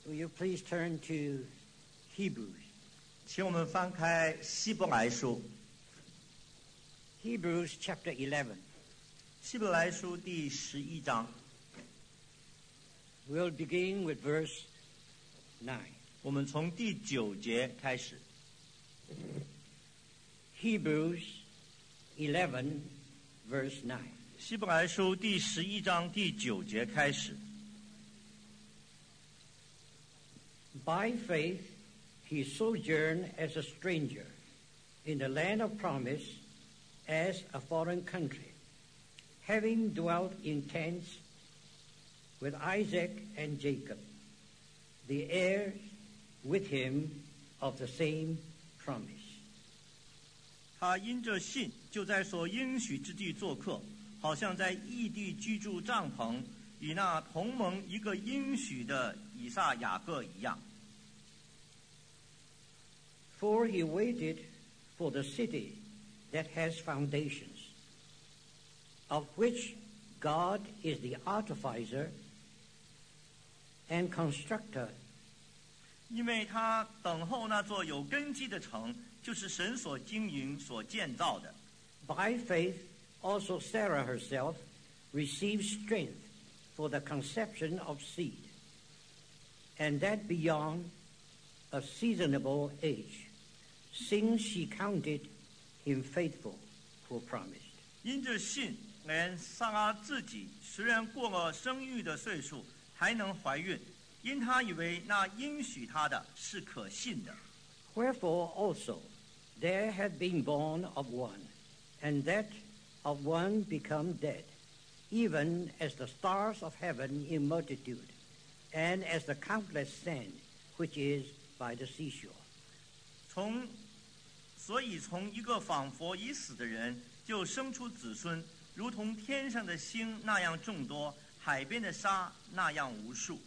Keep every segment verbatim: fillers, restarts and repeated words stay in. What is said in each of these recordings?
Will you please turn to Hebrews? 请我们翻开希伯来书， Hebrews chapter eleven. 希伯来书第十一章， We'll begin with verse nine. 我们从第九节开始。 Hebrews eleven, verse nine. 希伯来书第十一章第九节开始。 By faith he sojourned as a stranger in the land of promise, as a foreign country, having dwelt in tents with Isaac and Jacob, the heirs with him of the same promise. 他因着信，就在所应许之地做客，好像在异地居住帐篷，与那同盟一个应许的以撒、雅各一样。 For he waited for the city that has foundations, of which God is the artificer and constructor. 因为他等候那座有根基的城，就是神所经营、所建造的。 By faith also Sarah herself received strength for the conception of seed, and that beyond a seasonable age, since she counted him faithful who promised. 因着信，连撒拉自己虽然过了生育的岁数，还能怀孕，因他以为那应许他的是可信的。 Wherefore also there had been born of one, and that of one become dead, even as the stars of heaven in multitude, and as the countless sand which is by the seashore. 从所以从一个仿佛已死的人，就生出子孙，如同天上的星那样众多，海边的沙那样无数。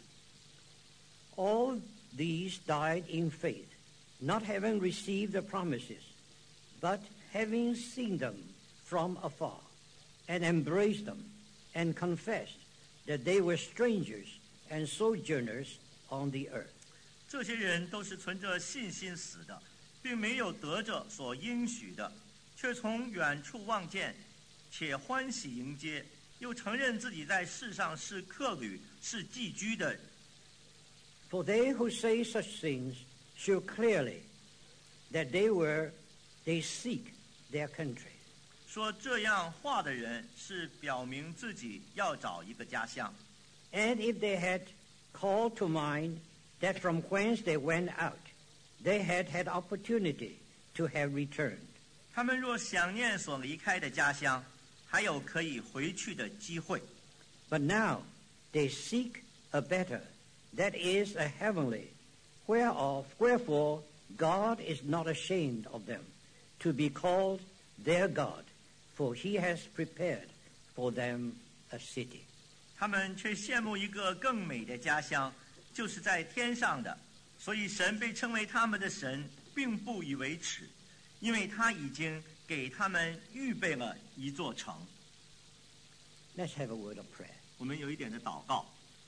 All these died in faith, not having received the promises, but having seen them from afar, and embraced them, and confessed that they were strangers and sojourners on the earth. 这些人都是存着信心死的，并没有得着所应许的，却从远处望见，且欢喜迎接，又承认自己在世上是客旅，是寄居的。 For they who say such things show clearly that they were, they seek their country. 说这样话的人是表明自己要找一个家乡。 And if they had called to mind that from whence they went out, they had had opportunity to have returned. 他们若想念所离开的家乡，还有可以回去的机会。 But now they seek a better, that is a heavenly, whereof, wherefore God is not ashamed of them, to be called their God, for he has prepared for them a city. 他们却羡慕一个更美的家乡，就是在天上的，所以神被称为他们的神，并不以为耻，因为他已经给他们预备了一座城。 Let's have a word of prayer. 我们有一点的祷告。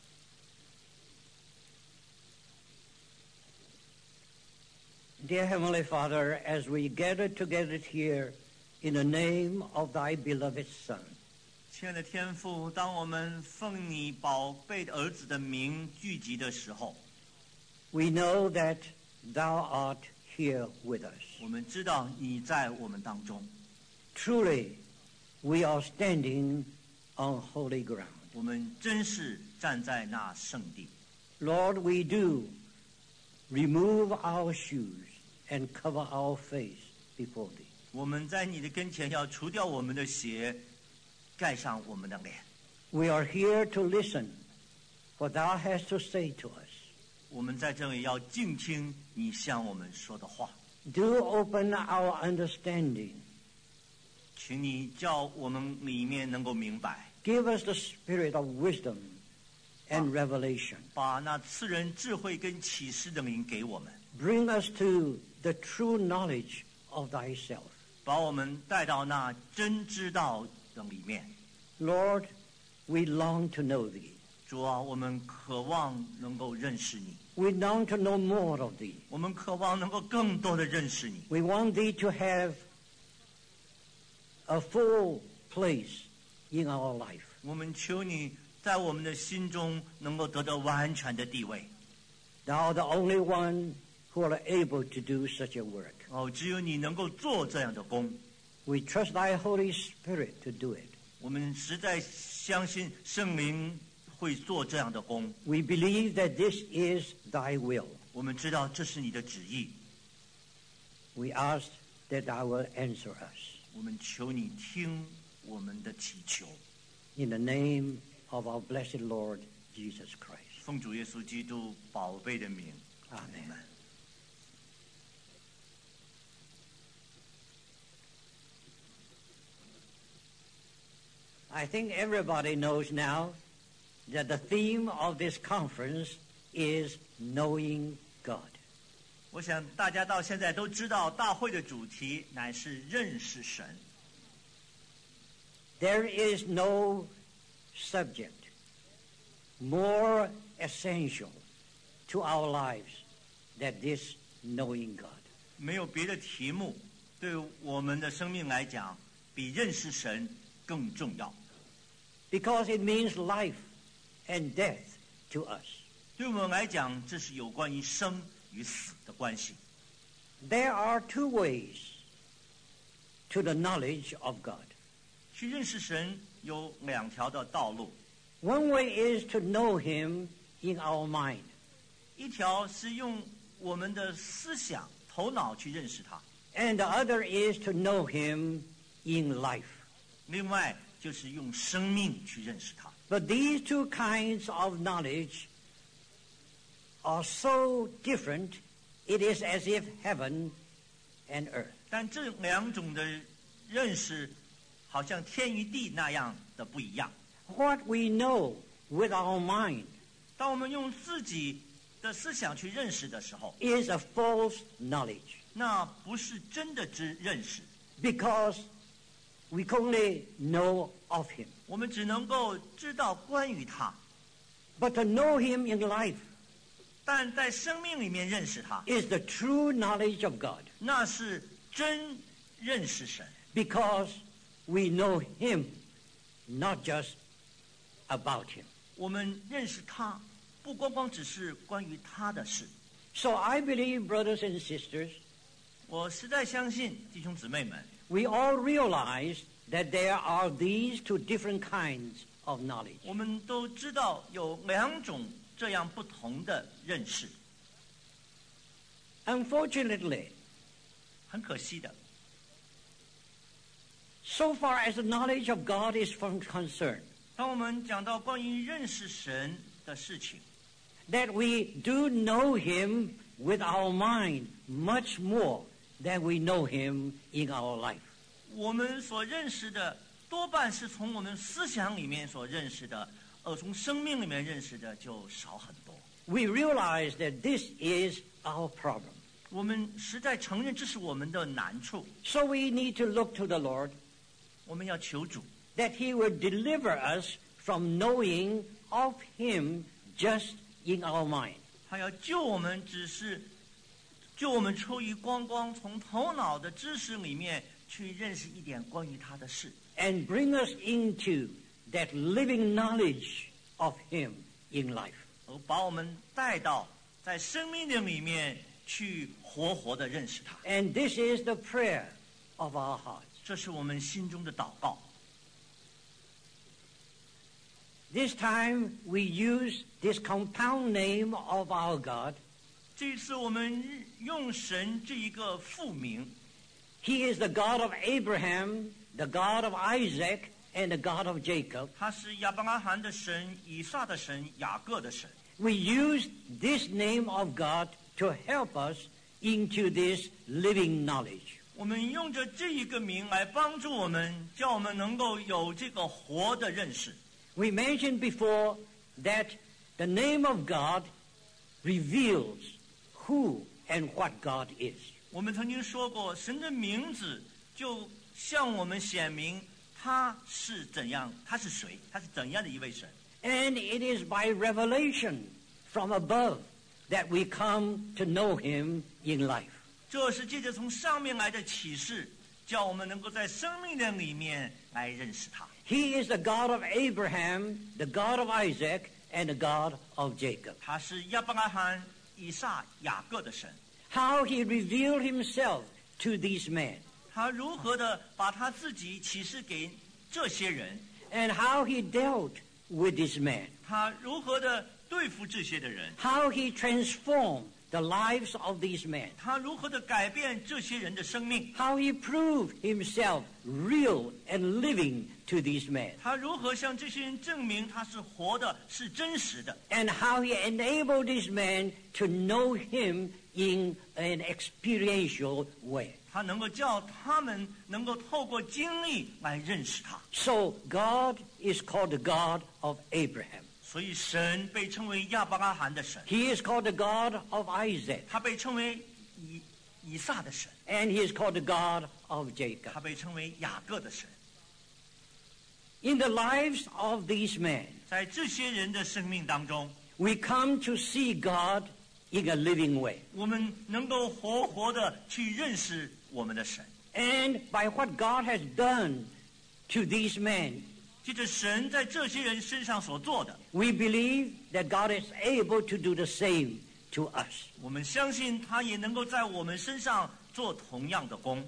Dear Heavenly Father, as we gather together here in the name of thy beloved Son, 亲爱的天父，当我们奉你宝贝的儿子的名聚集的时候， we know that thou art here with us. 我们知道你在我们当中。 Truly, we are standing on holy ground. 我们真是站在那圣地。 Lord, we do remove our shoes and cover our face before thee. 我们在你的跟前要除掉我们的鞋，盖上我们的脸。 We are here to listen what thou hast to say to us. 我们在这里要静听你向我们说的话。 Do open our understanding. 请你叫我们里面能够明白， Give us the spirit of wisdom and revelation. 把那赐人智慧跟启示的灵给我们， Bring us to the true knowledge of thyself. 把我们带到那真知道的里面。 Lord, we long to know thee. 主啊，我们渴望能够认识你， We long to know more of thee. 我们渴望能够更多的认识你。 We want thee to have a full place in our life. 我们求你在我们的心中能够得到完全的地位。 Thou art the only one who are able to do such a work. 哦，只有你能够做这样的工。 We trust thy Holy Spirit to do it. 我们实在相信圣灵会做这样的工。 We believe that this is thy will. 我们知道这是你的旨意。 We ask that thou will answer us. 我们求你听我们的祈求， In the name of our blessed Lord Jesus Christ. 奉主耶稣基督宝贝的名， Amen. I think everybody knows now that the theme of this conference is knowing God. 我想大家到现在都知道，大会的主题乃是认识神。 There is no subject more essential to our lives than this knowing God. 没有别的题目对我们的生命来讲，比认识神更重要。 Because it means life and death to us. 对我们来讲，这是有关于生与死的关系。 There are two ways to the knowledge of God. 去认识神有两条的道路， One way is to know him in our mind. 一条是用我们的思想、头脑去认识他， And the other is to know him in life. 另外就是用生命去认识他。 But these two kinds of knowledge are so different, it is as if heaven and earth. 但这两种的认识，好像天与地那样的不一样。 What we know with our mind 当我们用自己的思想去认识的时候， is a false knowledge, 那不是真的知认识， because we can only know of him. 我们只能够知道关于他， But to know him in life 但在生命里面认识他， is the true knowledge of God, 那是真认识神， because we know him, not just about him. 我们认识他，不光光只是关于他的事。 So I believe, brothers and sisters, 我实在相信弟兄姊妹们， we all realize that there are these two different kinds of knowledge. 我们都知道有两种这样不同的认识。 Unfortunately, 很可惜的， so far as the knowledge of God is concerned, 当我们讲到关于认识神的事情， that we do know him with our mind much more than we know him in our life. 我们所认识的多半是从我们思想里面所认识的，而从生命里面认识的就少很多。 We realize that this is our problem. 我们实在承认这是我们的难处， So we need to look to the Lord 我们要求主， that he will deliver us from knowing of him just in our mind. 他要救我们，只是救我们出于光光从头脑的知识里面去认识一点关于他的事， And bring us into that living knowledge of him in life. 而把我们带到在生命的里面去活活的认识他。 And this is the prayer of our hearts. 这是我们心中的祷告。 This time we use this compound name of our God. 这一次我们用神这一个复名， He is the God of Abraham, the God of Isaac, and the God of Jacob. 他是亚伯拉罕的神、以撒的神、雅各的神。 We use this name of God to help us into this living knowledge. 我们用着这一个名来帮助我们，叫我们能够有这个活的认识。 We mentioned before that the name of God reveals who and what God is. 我们曾经说过，神的名字就向我们显明他是怎样，他是谁，他是怎样的一位神。 And it is by revelation from above that we come to know him in life. 这是借着从上面来的启示，叫我们能够在生命的里面来认识他。 He is the God of Abraham, the God of Isaac, and the God of Jacob. 他是亚伯拉罕、以撒、雅各的神。 How he revealed himself to these men, 他如何的把他自己启示给这些人， and how he dealt with these men, 他如何的对付这些的人， how he transformed the lives of these men, 他如何的改变这些人的生命， how he proved himself real and living to these men, 他如何向这些人证明他是活的，是真实的， and how he enabled these men to know him in an experiential way. 他能够叫他们能够透过经历来认识他。 So God is called the God of Abraham. 所以神被称为亚伯拉罕的神， He is called the God of Isaac. 他被称为以以撒的神， And he is called the God of Jacob. 他被称为雅各的神。 In the lives of these men, 在这些人的生命当中， we come to see God in a living way. 我们能够活活的去认识我们的神。 And by what God has done to these men, 借着神在这些人身上所做的， we believe that God is able to do the same to us. 我们相信他也能够在我们身上做同样的工。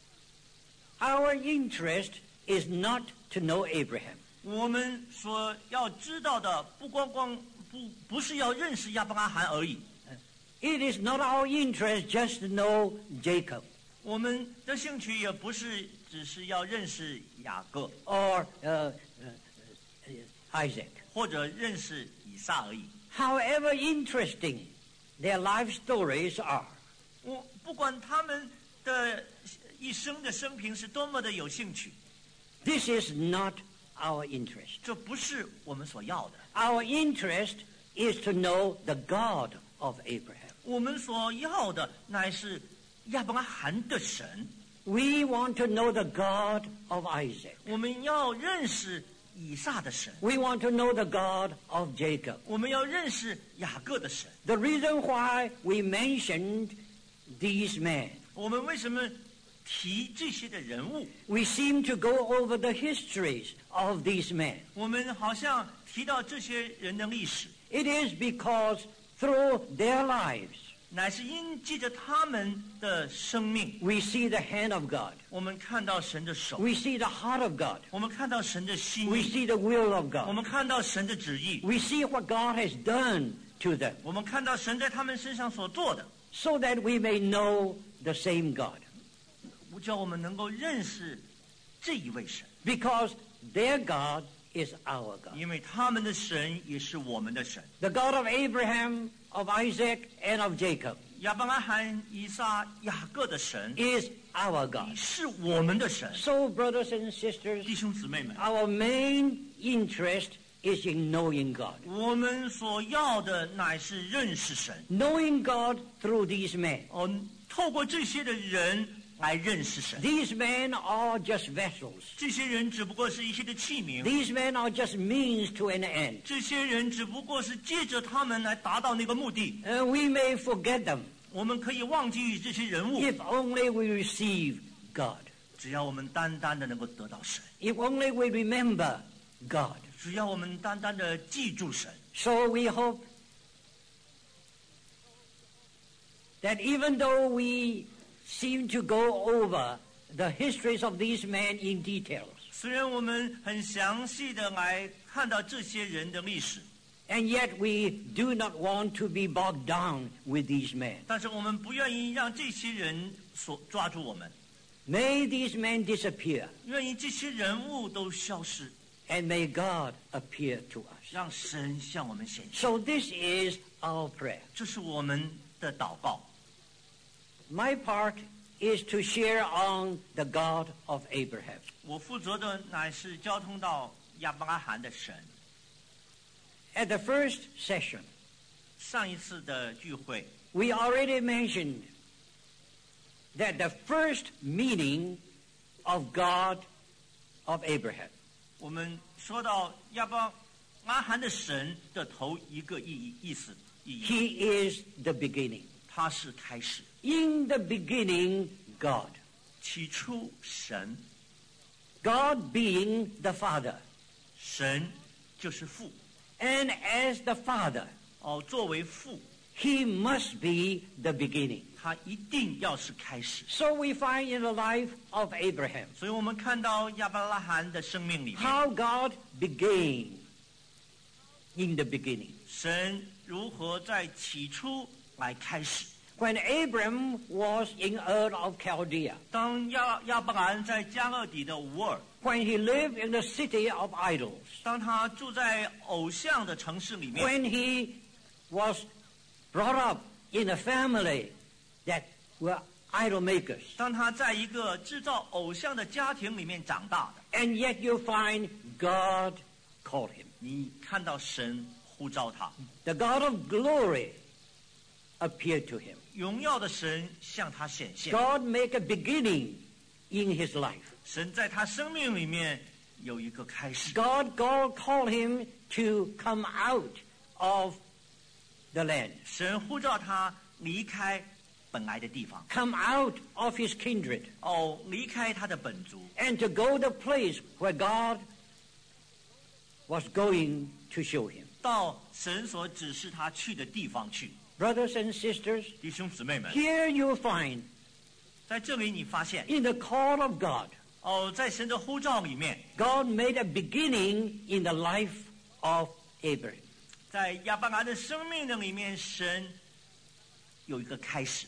Our interest is not to know Abraham. 我们所要知道的，不光光不不是要认识亚伯拉罕而已， It is not our interest just to know Jacob 我们的兴趣也不是只是要认识雅各 or uh, uh, uh, Isaac. 或者认识以撒而已。 However interesting their life stories are, 我不管他们的一生的生平是多么的有兴趣， this is not our interest. 这不是我们所要的。 Our interest is to know the God of Abraham. 我们所要的乃是亚伯拉罕的神， We want to know the God of Isaac. 我们要认识以撒的神， We want to know the God of Jacob. 我们要认识雅各的神。 The reason why we mentioned these men, 我们为什么提这些的人物？ we seem to go over the histories of these men. 我们好像提到这些人的历史， It is because through their lives, 乃是因借着他们的生命， we see the hand of God. 我们看到神的手， We see the heart of God. 我们看到神的心 We 意， see the will of 我 God. 们看到神的旨意， We see what God has done to them 我们看到神在他们身上所做的， so that we may know the same God. 叫我们能够认识这一位神， Because their God is our God. 因为他们的神也是我们的神。 The God of Abraham, of Isaac, and of Jacob 亚伯拉罕、以撒、雅各的神 is our God. 是我们的神。 So, brothers and sisters, 弟兄姊妹们， our main interest is in knowing God. 我们所要的乃是认识神， Knowing God through these men. 哦，透过这些的人来认识神。 These men are just vessels. 这些人只不过是一些的器皿， These men are just means to an end. 这些人只不过是借着他们来达到那个目的。 Uh, we may forget them 我们可以忘记这些人物， if only we receive God. 只要我们单单的能够得到神， If only we remember God. 只要我们单单的记住神。 So we hope that even though we seem to go over the histories of these men in details, 虽然我们很详细的来看到这些人的历史， and yet we do not want to be bogged down with these men. 但是我们不愿意让这些人所抓住我们， May these men disappear, 愿意这些人物都消失， and may God appear to us. 让神向我们显现。 So this is our prayer. 这是我们的祷告。 My part is to share on the God of Abraham. 我负责的乃是交通到亚伯拉罕的神。 At the first session, 上一次的聚会， we already mentioned that the first meaning of God of Abraham. 我们说到亚伯阿含的神的头一个意义意思意义， He is the beginning. 他是开始。 In the beginning, God. 起初神， God being the Father. 神就是父。 And as the Father, 哦，作为父， He must be the beginning. 他一定要是开始。 So we find in the life of Abraham 所以我们看到亚伯拉罕的生命里面， how God began in the beginning. 神如何在起初来开始。 When Abram was in Ur of Chaldea, 当亚亚伯兰在加勒底的乌尔， when he lived in the city of idols, 当他住在偶像的城市里面， when he was brought up in a family that were idol makers, 当他在一个制造偶像的家庭里面长大的， and yet you find God called him. 你看到神呼召他， The God of glory appeared to him. 荣耀的神向他显现。 God make a beginning in his life. 神在他生命里面有一个开始。 God, God called him to come out of the land, 神呼召他离开本来的地方， come out of his kindred, 哦，离开他的本族， and to go the place where God was going to show him. 到神所指示他去的地方去。 Brothers and sisters, 弟兄姊妹们， here you find 在这里你发现， in the call of God, 哦，在神的呼召里面， God made a beginning in the life of Abraham. 在亚伯兰的生命的里面，神有一个开始。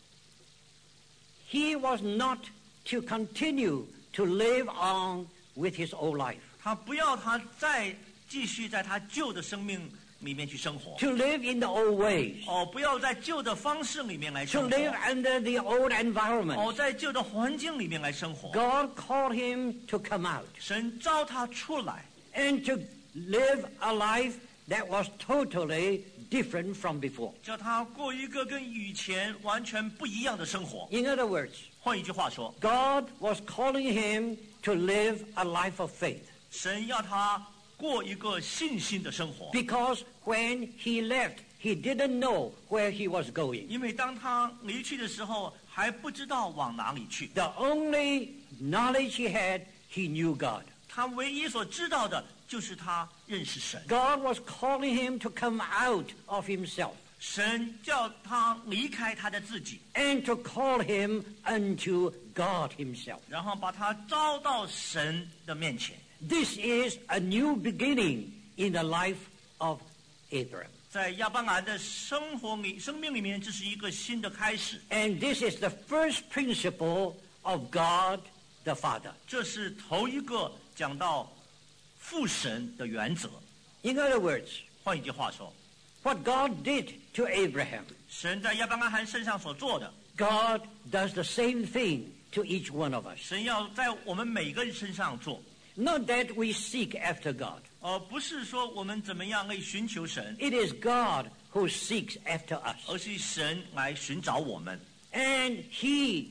He was not to continue to live on with his old life, 他不要他再继续在他旧的生命里面去生活， to live in the old ways, 哦，不要在旧的方式里面来 to 生 live 活， under the old 哦， environment. 在旧的环境里面来生活。 God called him to come out 神召他出来， and to live a life that was totally different from before. 叫他过一个跟以前完全不一样的生活。 In other words, 换一句话说， God was calling him to live a life of faith, 神要他过一个信心的生活， because when he left, he didn't know where he was going. 因为当他离去的时候还不知道往哪里去， The only knowledge he had, he knew God. 他唯一所知道的就是他认识神。 God was calling him to come out of himself 神叫他离开他的自己， and to call him unto God himself. 然后把他招到神的面前。 This is a new beginning in the life of Abraham. 在亚伯兰的生活里、生命里面，这是一个新的开始。 And this is the first principle of God the Father. 这是头一个讲到父神的原则。 In other words, 换一句话说， what God did to Abraham, 神在亚伯拉罕身上所做的， God does the same thing to each one of us. 神要在我们每个人身上做。 Not that we seek after God. 而不是说我们怎么样可以寻求神， It is God who seeks after us. 而是神来寻找我们。 And he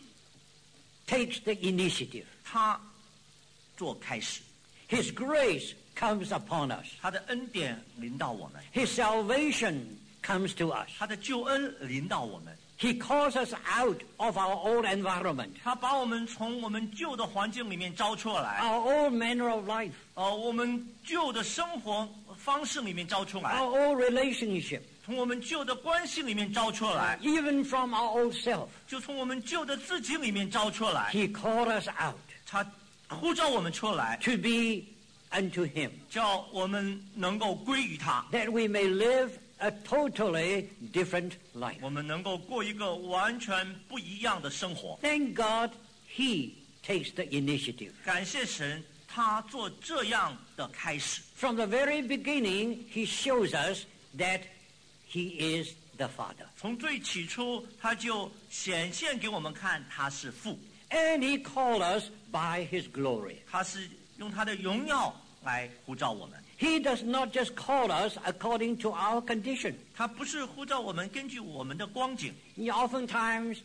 takes the initiative. 他做开始， His grace comes upon us. 他的恩典临到我们， His salvation comes to us. 他的救恩临到我们。 He calls us out of our old environment, 他把我们从我们旧的环境里面招出来， our old manner of life, 呃，我们旧的生活方式里面招出来， our old relationship, 从我们旧的关系里面招出来， even from our old self. 就从我们旧的自己里面招出来。 He called us out 他呼召我们出来， to be unto him, 叫我们能够归于他， that we may live a totally different life. 我们能够过一个完全不一样的生活。 Thank God he takes the initiative. 感谢神，他做这样的开始。 From the very beginning, he shows us that he is the Father. 从最起初，他就显现给我们看，他是父， And he called us by his glory. 他是用他的荣耀来呼召我们。 He does not just call us according to our condition. 他不是呼召我们根据我们的光景， Oftentimes,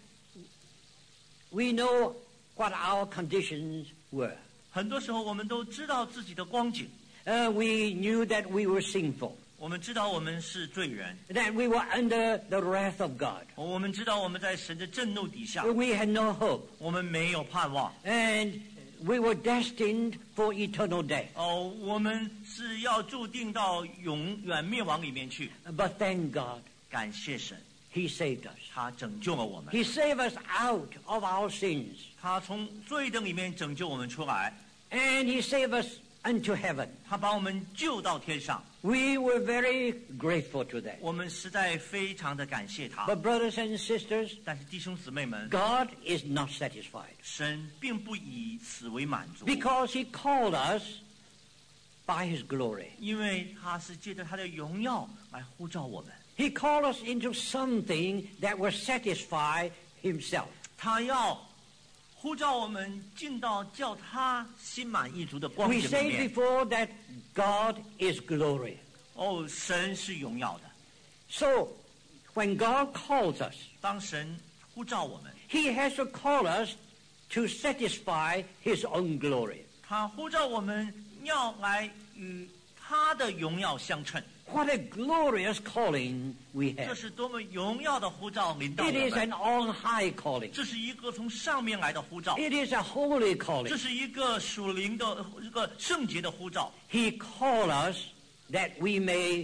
we know what our conditions were. 很多时候我们都知道自己的光景， Uh, we knew that we were sinful, 我们知道我们是罪人， that we were under the wrath of God. 我们知道我们在神的震怒底下， We had no hope, 我们没有盼望。 and we were destined for eternal death. 哦，我们是要注定到永远灭亡里面去。 But thank God, 感谢神， He saved us. 他拯救了我们， He saved us out of our sins, 他从罪的里面拯救我们出来， and He saved us unto heaven. 他把我们救到天上。 We were very grateful to that. 我们实在非常的感谢他。 But brothers and sisters, 但是弟兄姊妹们， God is not satisfied 神并不以此为满足， because He called us by His glory. 因为他是借着他的荣耀来呼召我们， He called us into something that will satisfy Himself. 他要呼召我们进到叫他心满意足的光 We 景里 said 面。 before that God is glory. 哦，神是荣耀的。 So, when God calls us, 当神呼召我们， He has to call us to satisfy His own glory. 他呼召我们要来与他的荣耀相称。 What a glorious calling we 这 have. 是多么荣耀的呼召临到 It 我 is 们 an on-high calling. 这是一个从上面来的呼召， It is a holy 这 calling. 是一个属灵的一个圣洁的呼召。 He called us that we may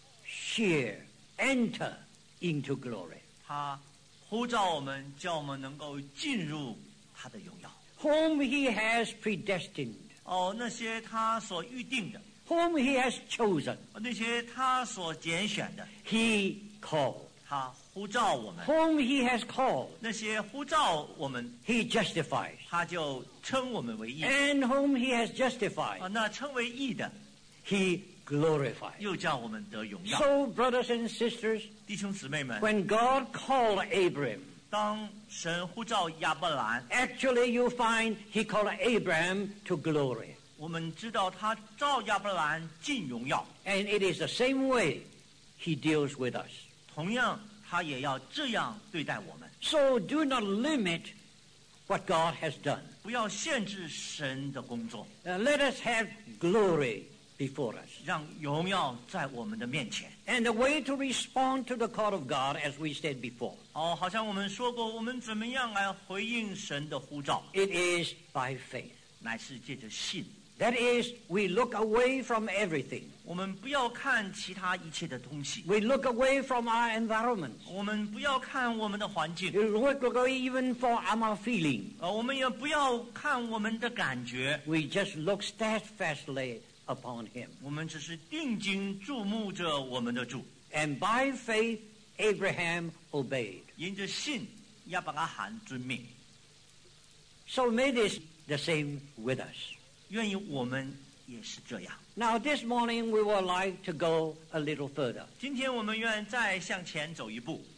share, enter into glory. 他呼召我们，叫我们能够进入他的荣耀。 Whom He has predestined, 哦，那些他所预定的， whom He has chosen, 那些他所拣选的， He called. 他呼召我们； Whom He has called, 那些呼召我们， He justifies. 他就称我们为义。 And whom He has justified, 啊，那称为义的， He glorifies. 又叫我们得荣耀。 So, brothers and sisters, 弟兄姊妹们， when God called Abraham, 当神呼召亚伯兰， actually you find He called Abraham to glory. 我们知道他召亚伯兰进荣耀， And it is the same way He deals with us. 同样他也要这样对待我们。 So do not limit what God has done. 不要限制神的工作， Uh, let us have glory before us. 让荣耀在我们的面前。 And the way to respond to the call of God, as we said before, 哦，好像我们说过，我们怎么样来回应神的呼召， it is by faith. 乃是借着信。 That is, we look away from everything. 我们不要看其他一切的东西， We look away from our environment. 我们不要看我们的环境， We look away even from our feeling. 呃，我们也不要看我们的感觉， We just look steadfastly upon Him. 我们只是定睛注目着我们的主。 And by faith, Abraham obeyed. 因着信，亚伯拉罕遵命。 So may this the same with us. 愿意我们也是这样。 Now, this morning we would like to go a little further. 今天我们愿再向前走一步。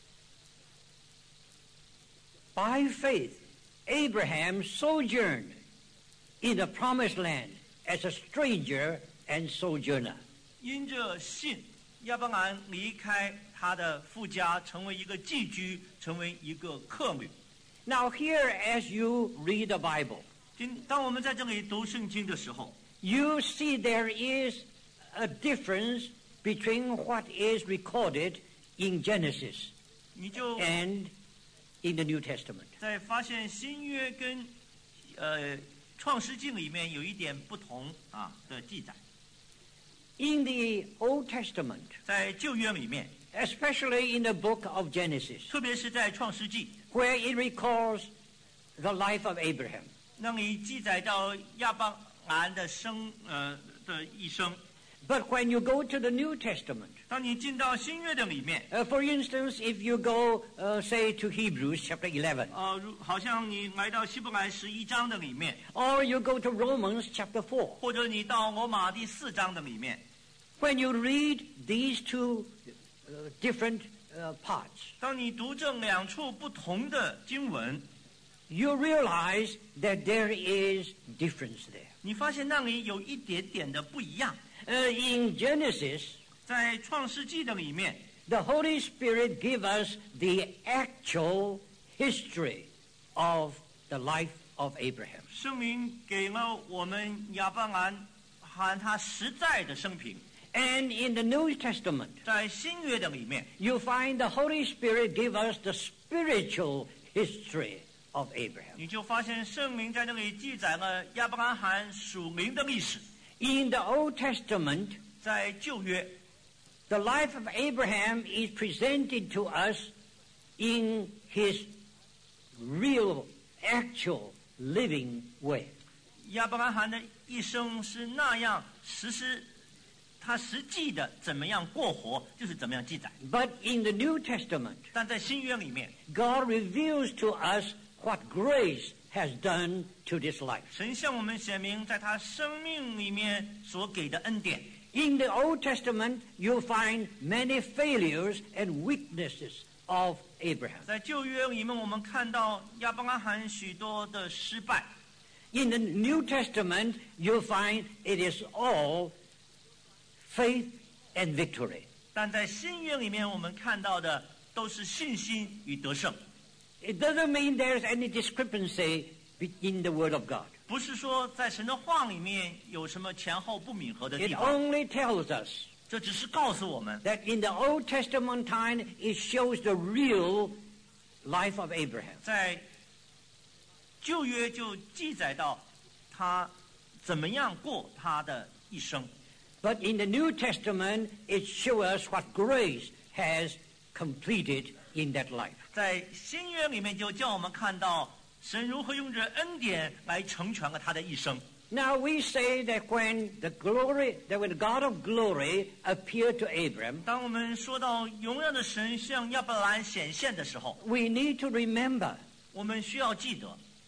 By faith, Abraham sojourned in the promised land as a stranger and sojourner. 因着信，亚伯兰离开他的父家，成为一个寄居，成为一个客旅。 Now, here, as you read the Bible, 今当我们在这里读圣经的时候， you see there is a difference between what is recorded in Genesis 你就 and in the New Testament. 在发现新约跟呃创世纪里面有一点不同啊的记载。 In the Old Testament, 在旧约里面， especially in the book of Genesis, 特别是在创世纪， where it records the life of Abraham, 那里记载到亚伯兰的生呃的一生。 but when you go to the New Testament, 当你进到新约的里面， uh, for instance, if you go, uh, say, to Hebrews chapter eleven, 呃，如好像你来到希伯来十一章的里面， or you go to Romans chapter four, 或者你到罗马第四章的里面， when you read these two uh, different uh, parts, 当你读这两处不同的经文， you realize that there is difference there. 你发现那里有一点点的不一样。 Uh, in Genesis, 在创世纪的里面， the Holy Spirit gives us the actual history of the life of Abraham. 圣灵给了我们亚伯兰罕他实在的生平。 And in the New Testament, 在新约的里面， you find the Holy Spirit give us the spiritual history of Abraham. 你就发现圣灵在那里记载了亚伯拉罕属灵的历史。 In the Old Testament, 在旧约， the life of Abraham is presented to us in his real, actual, living way. 亚伯拉罕的一生是那样实施，他实际的怎么样过活，就是怎么样记载。 But in the New Testament, 但在新约里面， God reveals to us what grace has done to this life. 神向我们显明在他生命里面所给的恩典。 In the Old Testament, you'll find many failures and weaknesses of Abraham. 在旧约里面，我们看到亚伯拉罕许多的失败。 In the New Testament, you'll find it is all faith and victory. 但在新约里面，我们看到的都是信心与得胜。 It doesn't mean there's any discrepancy in the Word of God. 不是说在神的话里面有什么前后不吻合的 It 地方， only tells us 这只是告诉我们， that in the Old Testament time, it shows the real life of Abraham. 在旧约就记载到他怎么样过他的一生。 But in the New Testament, it shows us what grace has completed in that life. 在新约里面就叫我们看到神如何用着恩典来成全了他的一生。 Now we say that when the glory, that when the God of glory appeared to Abraham, 当我们说到荣耀的神向亚伯兰显现的时候， we need to remember 我们需要记得，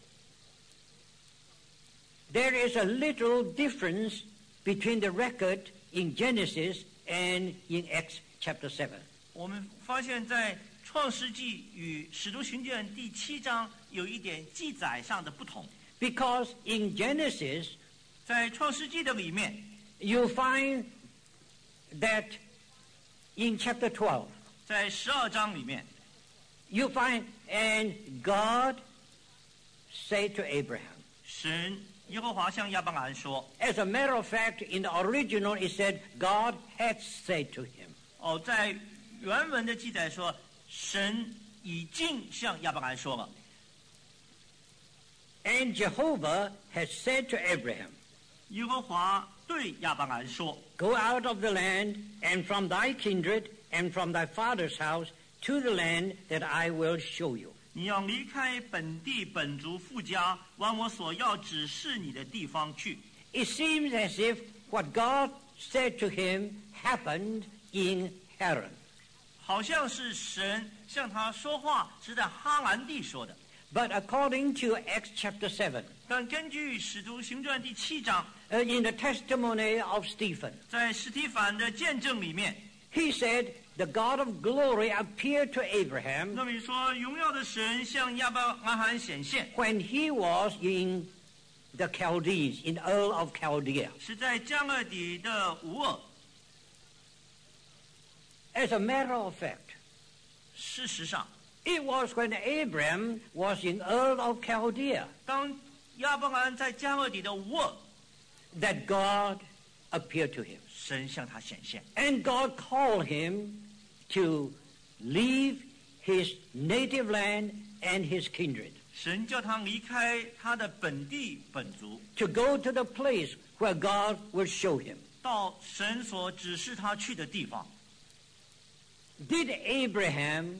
there is a little difference between the record in Genesis and in Acts chapter seven. 我们发现在创世纪与使徒行传第七章有一点记载上的不同。 Because in Genesis, 在创世纪的里面， you find that in chapter twelve, 在十二章里面， you find, and God said to Abraham. 神耶和华向亚伯兰说 As a matter of fact, in the original it said God had said to him.：“ 哦，在原文的记载说，神已经向亚伯兰说了。 And Jehovah had said to Abraham, 耶和华对亚伯兰说 Go out of the land and from thy kindred and from thy father's house to the land that I will show you.：“ 你要离开本地本族父家，往我所要指示你的地方去。” It seems as if what God said to him happened in Haran. 好像是神向他说话是在哈兰地说的。 But according to Acts chapter seven, 但根据使徒行传第七章， uh, in the testimony of Stephen, 在史提反的见证里面， he said, the God of glory appeared to Abraham 那里说荣耀的神向亚伯拉罕显现， when he was in the Chaldees, in Ur of Chaldea. 是在加勒底的乌尔。 As a matter of fact, 事实上， it was when Abraham was in Ur of Chaldea 当亚伯兰在加勒底的乌尔， that God appeared to him. 神向他显现， And God called him to leave his native land and his kindred, 神叫他离开他的本地本族， to go to the place where God will show him. 到神所指示他去的地方。 Did Abraham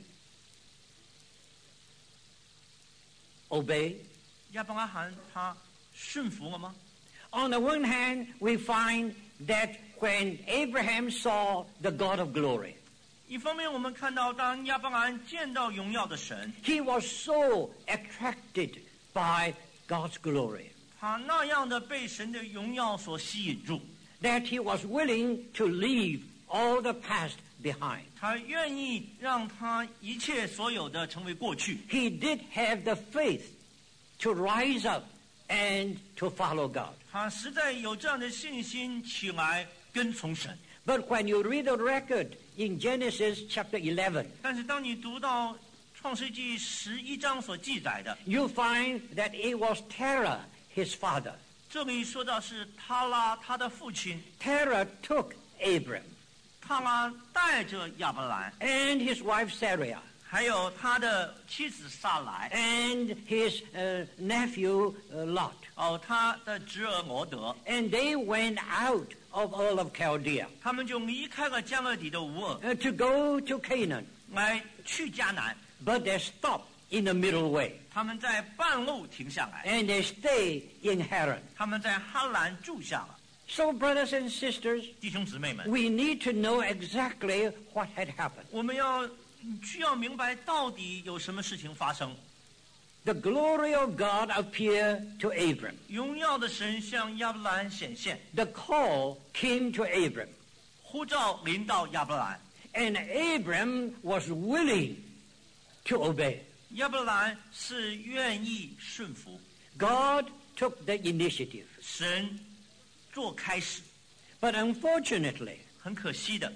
obey? 亚伯拉罕他顺服了吗？ On the one hand, we find that when Abraham saw the God of glory, 一方面，我们看到当亚伯兰见到荣耀的神， he was so attracted by God's glory 他那样的被神的荣耀所吸引住， that he was willing to leave all the past behind. 他愿意让他一切所有的成为过去。 He did have the faith to rise up and to follow God. 他实在有这样的信心起来跟从神。 But when you read the record in Genesis chapter eleven, 但是当你读到创世纪十一章所记载的， you find that it was Terah, his father, 这里说到是他拉他的父亲 Terah took Abram 他拉带着亚伯兰， and his wife Sarah 还有他的妻子撒莱， and his uh, nephew uh, Lot. 哦，他的侄儿罗德， And they went out of all of Chaldea 他们就离开了加勒底的乌尔， uh, to go to Canaan. 来去迦南。 But they stopped in the middle way 他们在半路停下来， and they stayed in Haran. 他们在哈兰住下了。 So, brothers and sisters, 弟兄姊妹们， we need to know exactly what had happened. 我们要需要明白到底有什么事情发生。 The glory of God appeared to Abram. 荣耀的神向亚伯兰显现， The call came to Abram. 呼召临到亚伯兰， And Abram was willing to obey. 亚伯兰是愿意顺服， God took the initiative. 神做开始。 But unfortunately, 很可惜的，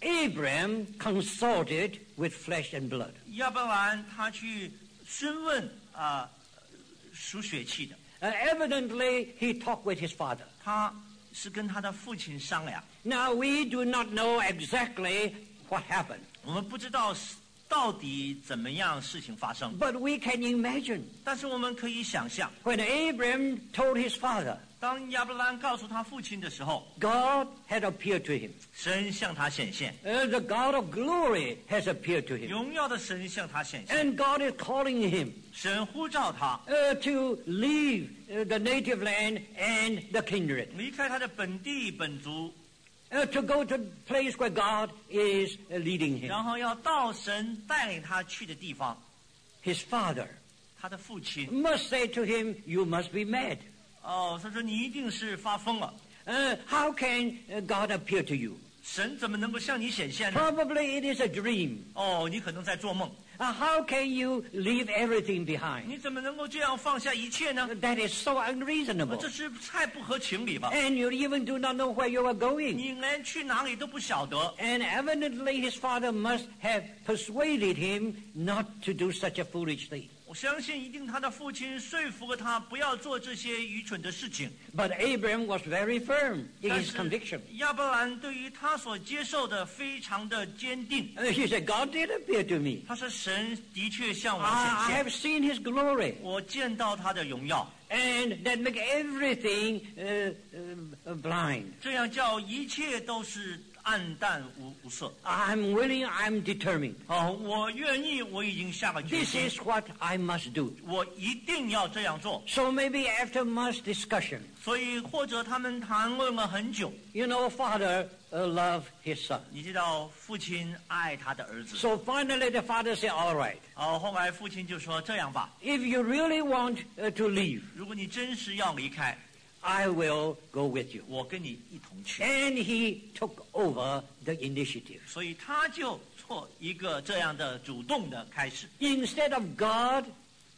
Abram consulted with flesh and blood. 亚伯兰他去询问啊、属血气的， Uh, evidently, he talked with his father. 他是跟他的父亲商量。 Now, we do not know exactly what happened, 我们不知道是到底怎么样事情发生， but we can imagine. 但是我们可以想象， When Abram told his father, 当亚伯兰告诉他父亲的时候， God had appeared to him. 神向他显现， Uh, the God of glory has appeared to him. 荣耀的神向他显现， And God is calling him 神呼召他 uh, to leave uh, the native land and the kindred, 离开他的本地本族， uh, to go to the place where God is uh, leading him. 然后要到神带领他去的地方。 His father 他的父亲 must say to him, you must be mad. 哦，他说你一定是发疯了， Uh, how can uh, God appear to you? 神怎么能够向你显现呢？ Probably it is a dream. 哦，你可能在做梦， Uh, how can you leave everything behind? 你怎么能够这样放下一切呢？ That is so unreasonable. 这是太不合情理吧？ And you even do not know where you are going. 你连去哪里都不晓得。 And evidently his father must have persuaded him not to do such a foolish thing. 我相信一定他的父亲说服了他不要做这些愚蠢的事情。 But Abram was very firm in 但 his 是 conviction. 亚伯兰对于他所接受的非常的坚定。 Uh, he said, God did appear to me. 他说神的确向我 I, I 显 have 现， seen his glory. 我见到他的荣耀， And that make everything uh, uh, blind. 这样叫一切都是暗淡无无色。 I'm willing, I'm determined. 哦，我愿意，我已经下了决 This 心， is what I must do. 我一定要这样做。 So maybe after much discussion, 所以或者他们谈论了很久， you know, father uh, loved his son. 你知道父亲爱他的儿子。 So finally the father said, all right, 哦，后来父亲就说这样吧， if you really want uh, to leave, 如果你真是要离开， I will go with you. 我跟你一同去。 And he took over the initiative. 所以他就做一个这样的主动的开始， Instead of God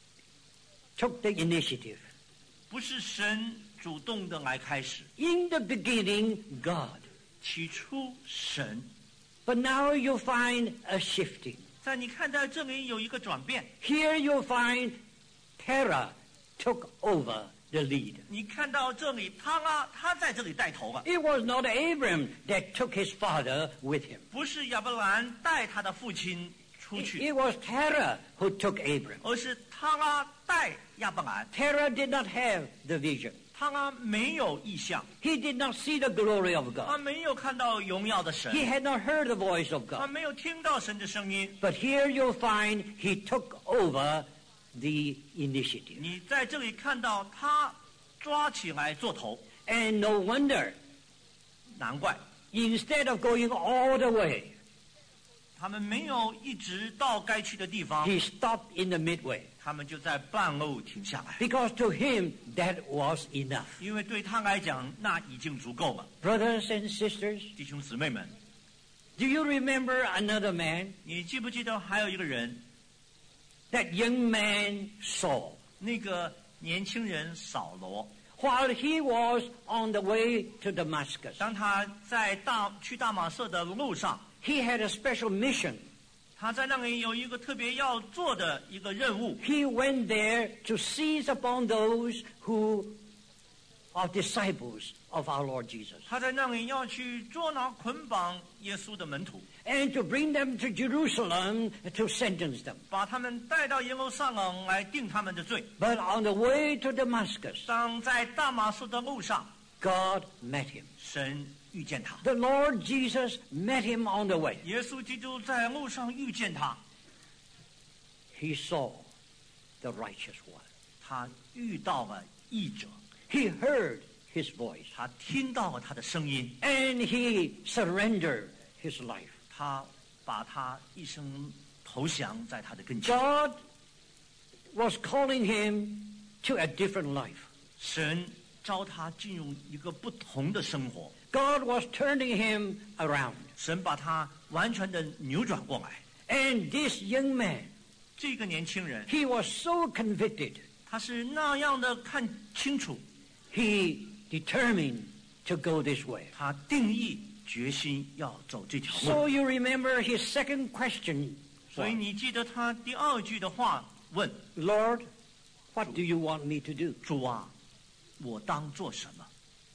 took the initiative. 不是神主动的来开始。 In the beginning, God. 起初神， But now you find a shifting. 在你看到这里有一个转变， Here you find Terah took over the lead. 你看到这里他啊，他在这里带头了， It was not Abram that took his father with him. 不是亚伯兰带他的父亲出 It, 去， it was Terah who took Abram. 而是他啊带亚伯兰。 Terah did not have the vision. 他啊没有意向， He did not see the glory of 他 God. 没有看到荣耀的神， He had not heard the voice of 他 God. 没有听到神的声音。 But here you find he took over the initiative. 你在这里看到他抓起来做头， And no wonder, 难怪 instead of going all the way, 他们没有一直到该去的地方， he stopped in the midway. 他们就在半路停下来， Because to him, that was enough. 因为对他来讲那已经足够了。 Brothers and sisters, 弟兄姊妹们， do you remember another man? 你记不记得还有一个人， That young man Saul. 那个年轻人扫罗， While he was on the way to Damascus, 当他在大去大马色的路上， he had a special mission. 他在那里有一个特别要做的一个任务， He went there to seize upon those who of disciples of our Lord Jesus. 他在那里要去捉拿捆绑耶稣的门徒， And to bring them to Jerusalem to sentence them. 把他们带到耶路撒冷来定他们的罪。 But on the way to Damascus, 当在大马士的路上， God met him. 神遇见他， The Lord Jesus met him on the way. 耶稣基督在路上遇见他， He saw the righteous one. 他遇到了义者， He heard his voice. 他听到了他的声音， And he surrendered his life. 他把他一生投降在他的跟前。 God was calling him to a different life. 神召他进入一个不同的生活， God was turning him around. 神把他完全的扭转过来。 And this young man, 这个年轻人， he was so convicted. 他是那样的看清楚， He determined to go this way. 他定义决心要走这条 So 路。 you remember his second question. 所以你记得他第二句的话问 Lord, what do you want me to do? 主啊，我当做什么？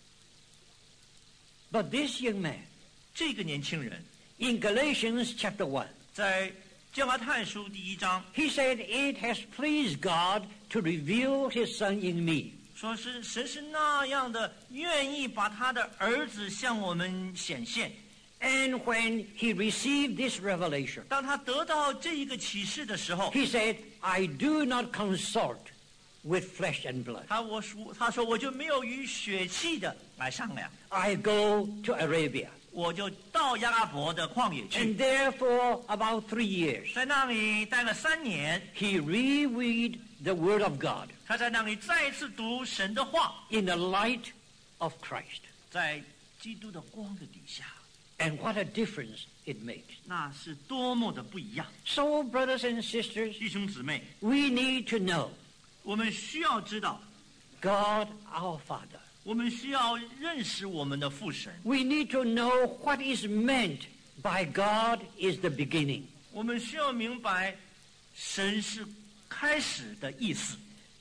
But this young man, 这个年轻人 in Galatians chapter one, 在加拉太书第一章 he said, it has pleased God to reveal his son in me. 说是神是那样的愿意把他的儿子向我们显现。 And when he received this revelation, 当他得到这一个启示的时候， he said, I do not consort with flesh and blood. 他我说他说我就没有与血气的来商量， I go to Arabia. 我就到亚拉伯的旷野去， And there for about three years, 在那里待了三年。 he reread the Word of God 他在那里再一次读神的话， in the light of Christ. 在基督的光的底下， And what a difference it makes. 那是多么的不一样。 So, brothers and sisters, 弟兄姊妹， we need to know 我们需要知道， God our Father. 我们需要认识我们的父神， We need to know what is meant by God is the beginning. 我们需要明白神是开始的意思。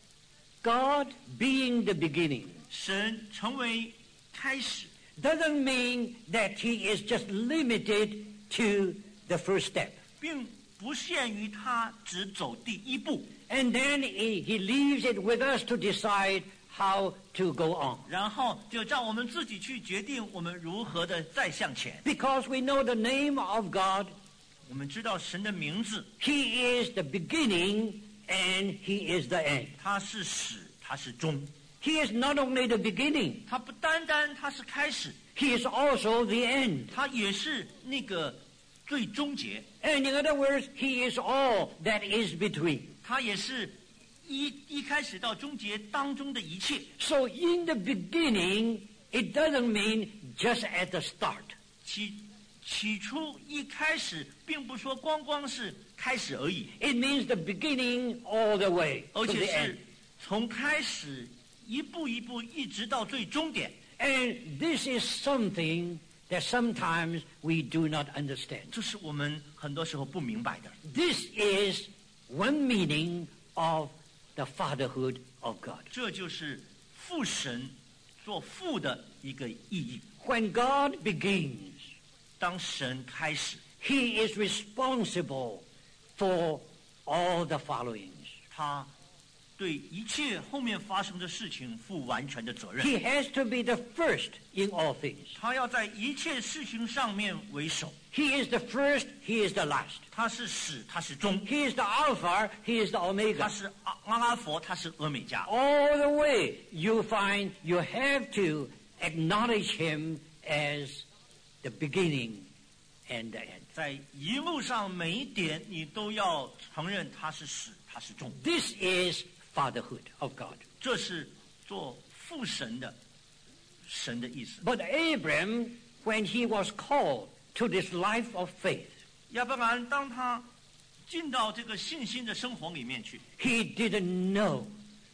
God being the beginning 神成为开始， doesn't mean that he is just limited to the first step. 并不限于他只走第一步， And then he, he leaves it with us to decide how to go on. 然后就让我们自己去决定我们如何的再向前。 Because we know the name of God, 我们知道神的名字， he is the beginning and he is the end. 他是始，他是终， He is not only the beginning, 他不单单他是开始， he is also the end. 他也是那个最终结， And in other words, he is all that is between. 他也是一一开始到终结当中的一切。 So in the beginning, it doesn't mean just at the start. 起起初一开始，并不说光光是开始而已， It means the beginning all the way 而 to 且 the 是 end. 从开始一步一步一直到最终点。 And this is something that sometimes we do not understand. 这是我们很多时候不明白的。 This is one meaning of the fatherhood of God. 这就是父神做父的一个意义。 When God begins, 当神开始， he is responsible for all the followings. 他对一切后面发生的事情负完全的责任。 He has to be the first in all things. 他要在一切事情上面为首。 He is the first, he is the last. 他是始，他是终， He is the Alpha, he is the 他 Omega. 是阿阿拉佛，他是俄美加。 All the way you find you have to acknowledge him as the beginning and the end. 在一路上每一点，你都要承认他是始，他是终。 This is fatherhood of God. 这是做父神的神的意思。 But Abram, when he was called to this life of faith, 亚伯兰当他进到这个信心的生活里面去， he didn't know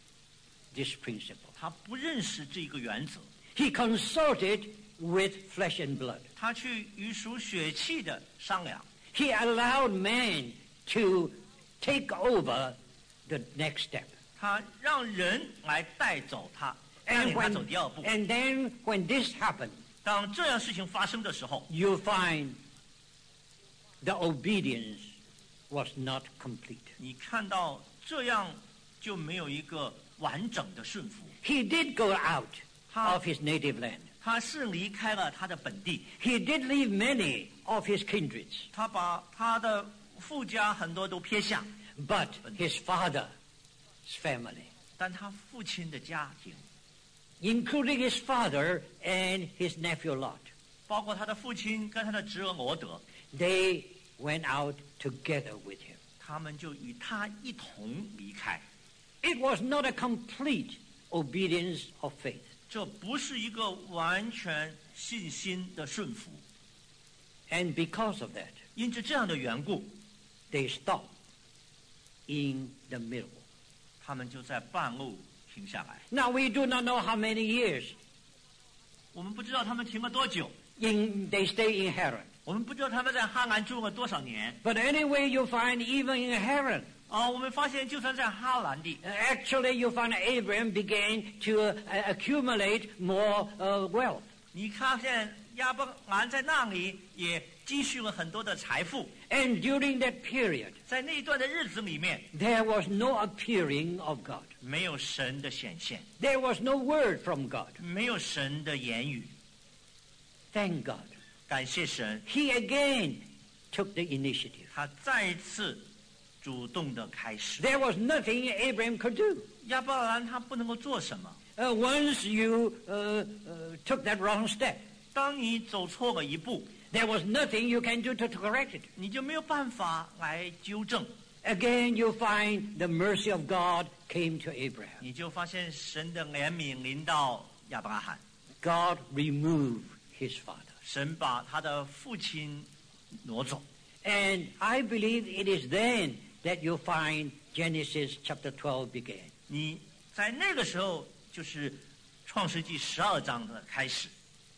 this principle. 他不认识这个原则， He consulted with flesh and blood. 他去与属血气的商量， He allowed man to take over the next step. 他让人来带走他。 带 And 领他 when, 走第二步。 and then when this happened, 当这样事情发生的时候， you find the obedience was not complete. 你看到这样就没有一个完整的顺服。 He did go out Huh? of his native land. 他是离开了他的本地， He did leave many of his kindreds, 他把他的父家很多都撇下， but his father's family, 但他父亲的家庭， including his father and his nephew Lot, 包括他的父亲跟他的侄儿罗德， they went out together with him. 他们就与他一同离开。 It was not a complete obedience of faith. 这不是一个完全信心的顺服， And because of that, 因着这样的缘故， they stopped in the middle. 他们就在半路停下来。 Now, we do not know how many years 我们不知道他们停了多久， in, they stay in Haran. 我们不知道他们在哈兰住了多少年。 But anyway, you find even in Haran, 啊，我们发现就算在哈兰地， uh, actually you find Abraham began to uh, accumulate more uh, wealth. 你看见亚伯兰在那里也积蓄了很多的财富。 And during that period, 在那一段的日子里面， there was no appearing of God. 没有神的显现， There was no word from God. 没有神的言语。 Thank God. 感谢神， He again took the initiative. 他再一次主动的开始。 There was nothing Abraham could do. 亚伯兰他不能够做什么？ Uh, once you uh, uh, took that wrong step, 当你走错了一步， there was nothing you can do to, to correct it. 你就没有办法来纠正。 Again, you find the mercy of God came to Abraham. 你就发现神的怜悯临到亚伯拉罕， God removed his father. 神把他的父亲挪走。 And I believe it is then that you find Genesis chapter twelve began. 你在那个时候就是创世纪十二章的开始。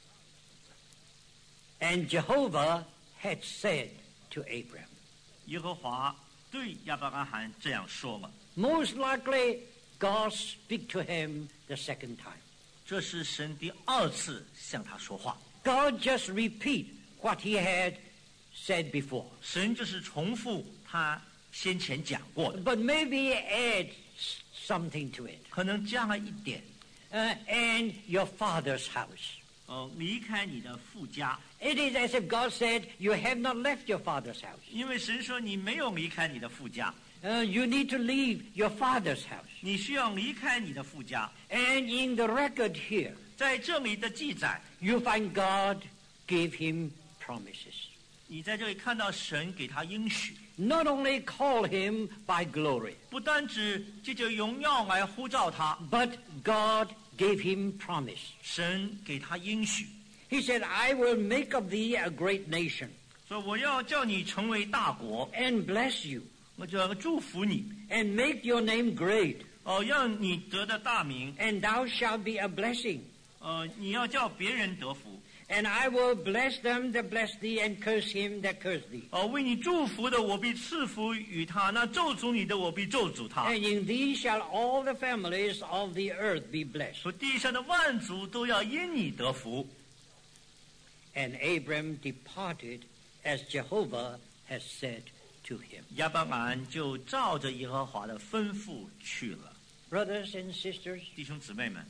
And Jehovah had said to Abraham, 耶和华对亚伯拉罕这样说了， most likely God speak to him the second time. 这是神第二次向他说话。 God just repeat what he had said before, 神就是重复他先前讲过的， but maybe add s- something to it. 可能加了一点。 Uh, and your father's house. 呃，离开你的父家， It is as if God said, you have not left your father's house. 因为神说你没有离开你的父家， Uh, you need to leave your father's house. 你需要离开你的父家。 And in the record here, 在这里的记载， you find God gave him promises. 你在这里看到神给他应许， Not only call him by glory, 不单只借着荣耀来呼召他， but God gave him promise. 神给他应许， He said, I will make of thee a great nation 说我要叫你成为大国， and bless you 我就要祝福你， and make your name great, 哦，让你得的大名， and thou shalt be a blessing. 呃，你要叫别人得福， And I will bless them that bless thee and curse him that curse thee. 哦，为你祝福的我必赐福与他，那咒诅你的我必咒诅他。 And in thee shall all the families of the earth be blessed. 说地上的万族都要因你得福。 And Abram departed as Jehovah has said to him. 亚伯兰就照着耶和华的吩咐去了。 Brothers and sisters, 弟兄姊妹们，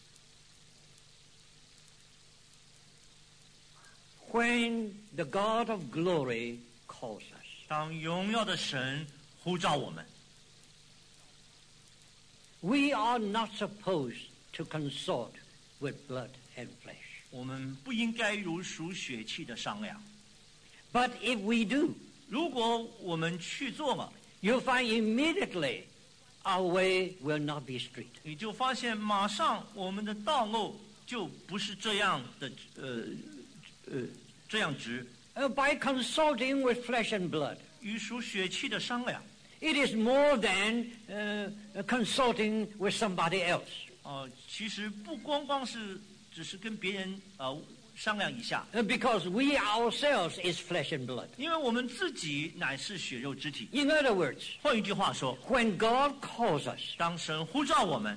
when the God of glory calls us, 当荣耀的神呼召我们， we are not supposed to consort with blood and flesh. 我们不应该如属血气的商量。 But if we do, 如果我们去做了， you'll find immediately our way will not be straight. 你就发现马上我们的道路就不是这样的，呃呃，这样直。 Uh, by consulting with flesh and blood, 与属血气的商量， it is more than uh, consulting with somebody else. 呃，其实不光光是只是跟别人呃商量一下， Uh, because we ourselves is flesh and blood. 因为我们自己乃是血肉之体。 In other words, 换一句话说， when God calls us, 当神呼召我们，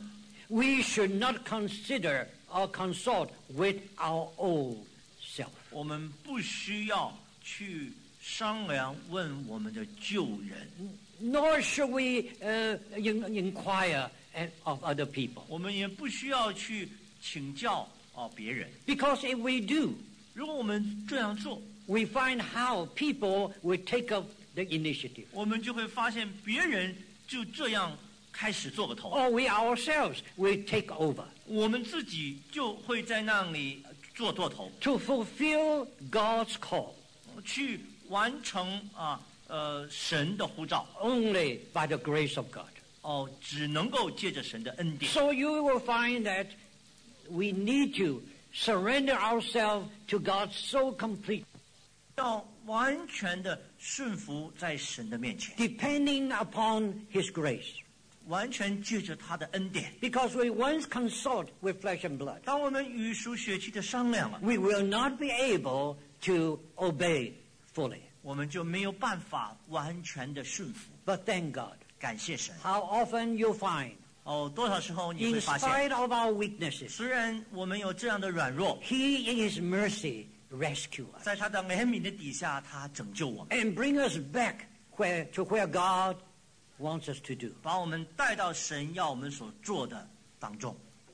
we should not consider or consult with our old self. 我们不需要去商量问我们的旧人， Nor should we uh, in- inquire at- of other people. 我们也不需要去请教哦别人。 Because if we do, 如果我们这样做， we find how people will take up the initiative. 我们就会发现别人就这样开始做个头， Or we ourselves will take over 我们自己就会在那里做做头， to fulfill God's call 去完成啊呃神的呼召。 only by the grace of God. 哦，只能够借着神的恩典。 So you will find that we need to surrender ourselves to God so complete, 要完全的顺服在神的面前， depending upon His grace. 完全借着他的恩典。 Because we once consult with flesh and blood, 当我们与属血气的商量了， we will not be able to obey fully. 我们就没有办法完全的顺服。 But thank God, 感谢神。 how often you find, 哦，多少时候你会 in 发现， spite of our weaknesses, 虽然我们有这样的软弱， He in His mercy rescue us 在他的怜悯的底下，他拯救我们， and bring us back where, to where God wants us to do. 把我们带到神要我们所做的当中，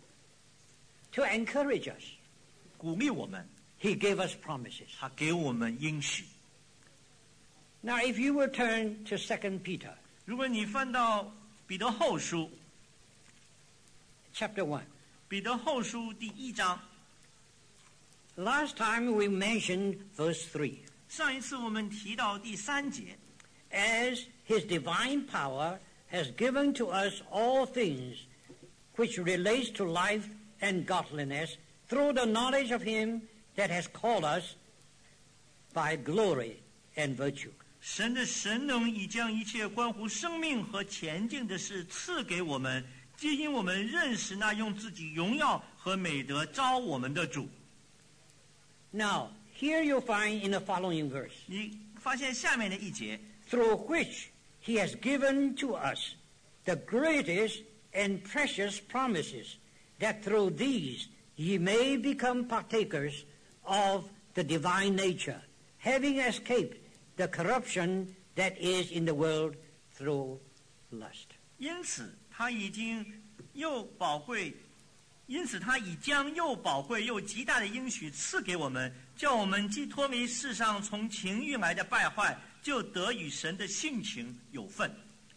To encourage us, 鼓励我们， He gave us promises. 他给我们应许。 Now, if you will turn to Second Peter 如果你翻到彼得后书， chapter one. 彼得后书第一章， Last time we mentioned verse three. 上一次我们提到第三节， As His divine power has given to us all things which relates to life and godliness through the knowledge of Him that has called us by glory and virtue. 神的神能已将一切关乎生命和前进的事赐给我们，皆因我们认识那用自己荣耀和美德招我们的主。 Now, here you find in the following verse, 你发现下面的一节， through which He has given to us the greatest and precious promises, that through these ye may become partakers of the divine nature, having escaped the corruption that is in the world through lust. 因此他已经又宝贵，因此他已将又宝贵又极大的应许赐给我们，叫我们既脱离世上从情欲来的败坏，就得与神的性情有份。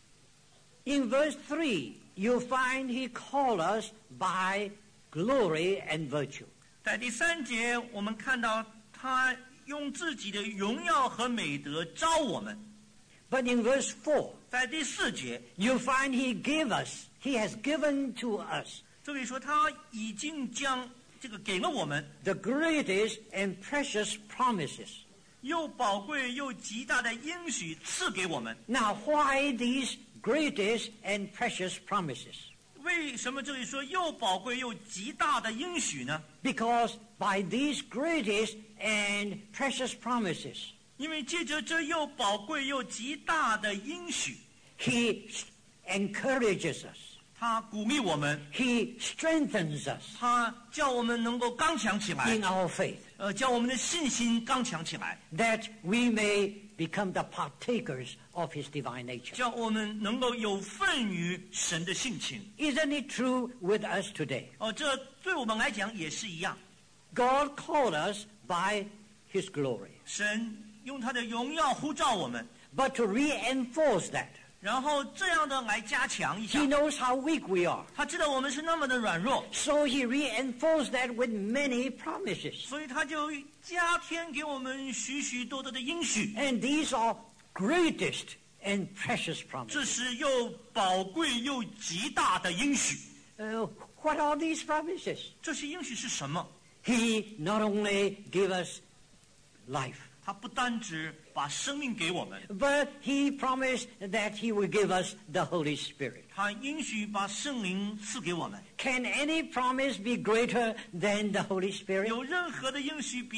In verse three, you find He called us by glory and virtue. 在第三节，我们看到他用自己的荣耀和美德招我们。 But in verse four, 在第四节， you find He gave us, He has given to us 这里说他已经将这个给了我们 the greatest and precious promises. 又宝贵又极大的应许赐给我们。 Now, why these greatest and precious promises? 为什么这里说又宝贵又极大的应许呢？ Because by these greatest and precious promises, 因为借着这又宝贵又极大的应许， He encourages us. 他鼓励我们， He strengthens us 他叫我们能够刚强起来 in，our faith, 呃，叫我们的信心刚强起来， that we may become the partakers of His divine nature. 叫我们能够有份于神的性情。 Isn't it true with us today? 哦，这对我们来讲也是一样。 God called us by His glory. 神用他的荣耀呼召我们， But to reinforce that, 然后这样的来加强一下 He。knows how weak we are. 他知道我们是那么的软弱， So He reinforced that with many promises. 所以他就加添给我们许许多多的应许。 And these are greatest and precious 这 promises. 是又宝贵又极大的应许。 Uh, what are these promises? 这些应许是什么？ He not only gave us life, 他不单只把生命给我们， but He promised that He will give us the Holy Spirit. 他应许把圣灵赐给我们。 Can any promise be greater than the Holy Spirit? 有任何的应许比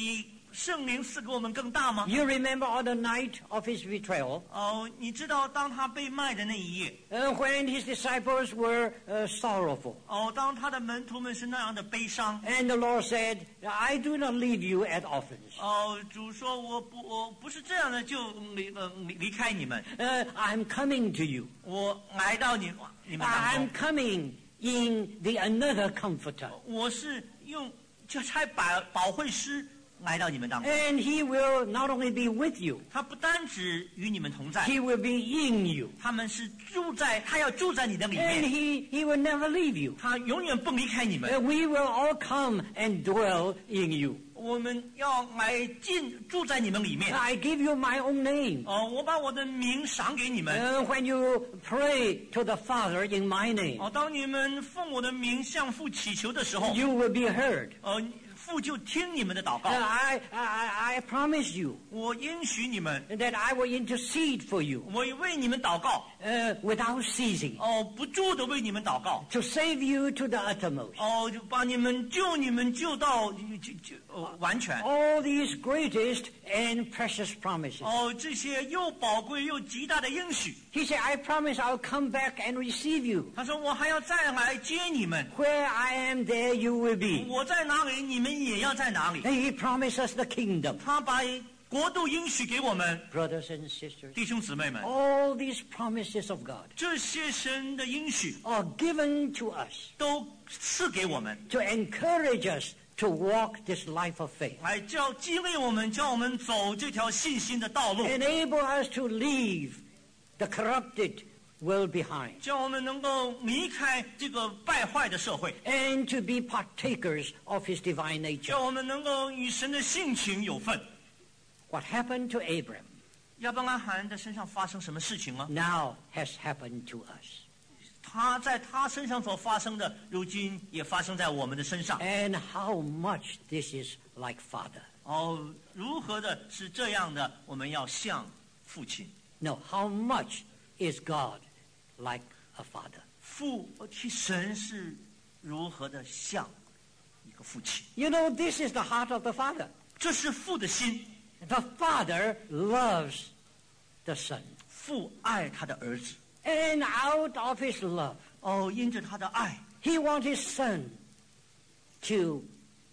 圣灵赐给我们更大吗？ You remember on the night of his betrayal, 哦，你知道当他被卖的那一夜， uh, when his disciples were uh, sorrowful, 哦，当他的门徒们是那样的悲伤， and the Lord said, I do not leave you as orphans. 哦，主说我不我不是这样的就离呃离离开你们， Uh, I'm coming to you. 我来到你你们当 I'm 中， coming in the another comforter. 我是用就差保保惠师来到你们当中， And he will not only be with you, 他不单只与你们同在， he will be in you. 他们是住在他要住在你的里 And 面， he, he will never leave you. 他永远不离开你 Uh, 们。 we will all come and dwell in you. 我们要来进住在你们里面。 I give you my own name. 哦，我把我的名赏给你们。 Uh, when you pray to the Father in my name, 哦，当你们奉我的名向父祈求的时候， you will be heard. 呃，父就听你们的祷告 Uh,。I, I, I promise you 我应许你们， that I will intercede for you 我也为你们祷告， uh, without ceasing 哦，不住的为你们祷告， to save you to the uttermost. 哦，就把你们救你们救到就就哦完全。 All these greatest and precious promises. 哦，这些又宝贵又极大的应许。 He said, I promise I'll come back and receive you. 他说我还要再来接你们， Where I am, there you will be. 我在哪里，你们也要在哪里。 And he promised us the kingdom. 他把国度应许给我们， Brothers and sisters, 弟兄姊妹们， all these promises of God 这些神的应许 are given to us 都赐给我们， to encourage us to walk this life of faith, 来叫激励我们，叫我们走这条信心的道路， enable us to leave the corrupted world behind, 叫我们能够离开这个败坏的社会， and to be partakers of his divine nature. 叫我们能够与神的性情有份。 What happened to Abram 亚伯拉罕的身上发生什么事情吗？ now has happened to us. 他在他身上所发生的，如今也发生在我们的身上。 And how much this is like Father. 哦，如何的是这样的？我们要像父亲。 No, how much is God like a father? 父替神是如何的像一个父亲？ You know, this is the heart of the Father. 这是父的心， The Father loves the Son. 父爱他的儿子。 And out of his love, 哦，因着他的爱， he wants his Son to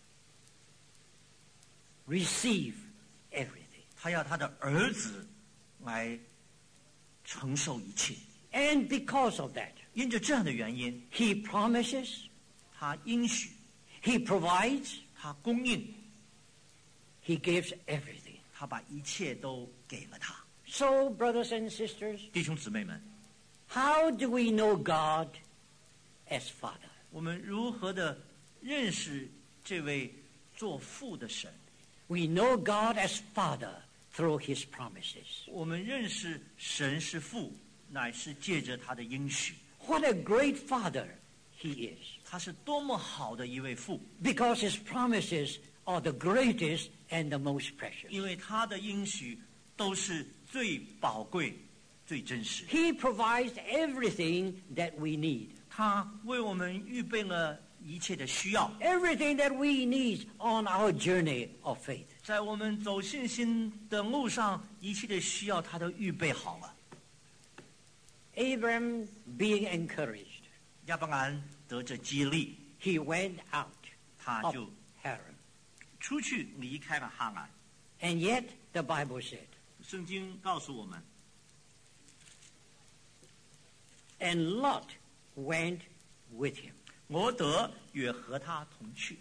receive everything. 他要他的儿子来承受一切。 And because of that, 因着这样的原因， he promises, 他应许， he provides, 他供应， he gives everything. 他把一切都给了他。 So, brothers and sisters, 弟兄姊妹们， how do we know God as Father? 我们如何的认识这位做父的神？ We know God as Father through his promises. 我们认识神是父，乃是借着他的应许。 What a great Father he is. 他是多么好的一位父， Because his promises are the greatest and the most precious. 因为他的应许都是最宝贵、最真实。 He provides everything that we need. 他为我们预备了一切的需要， Everything that we need on our journey of faith. 在我们走信心的路上，一切的需要他都预备好了。 Abram being encouraged, 亚伯兰得着激励， he went out 他 of 就 Haran. 出去离开了哈兰。 And yet, the Bible said, 圣经告诉我们， and Lot went with him. 罗德也和他同去。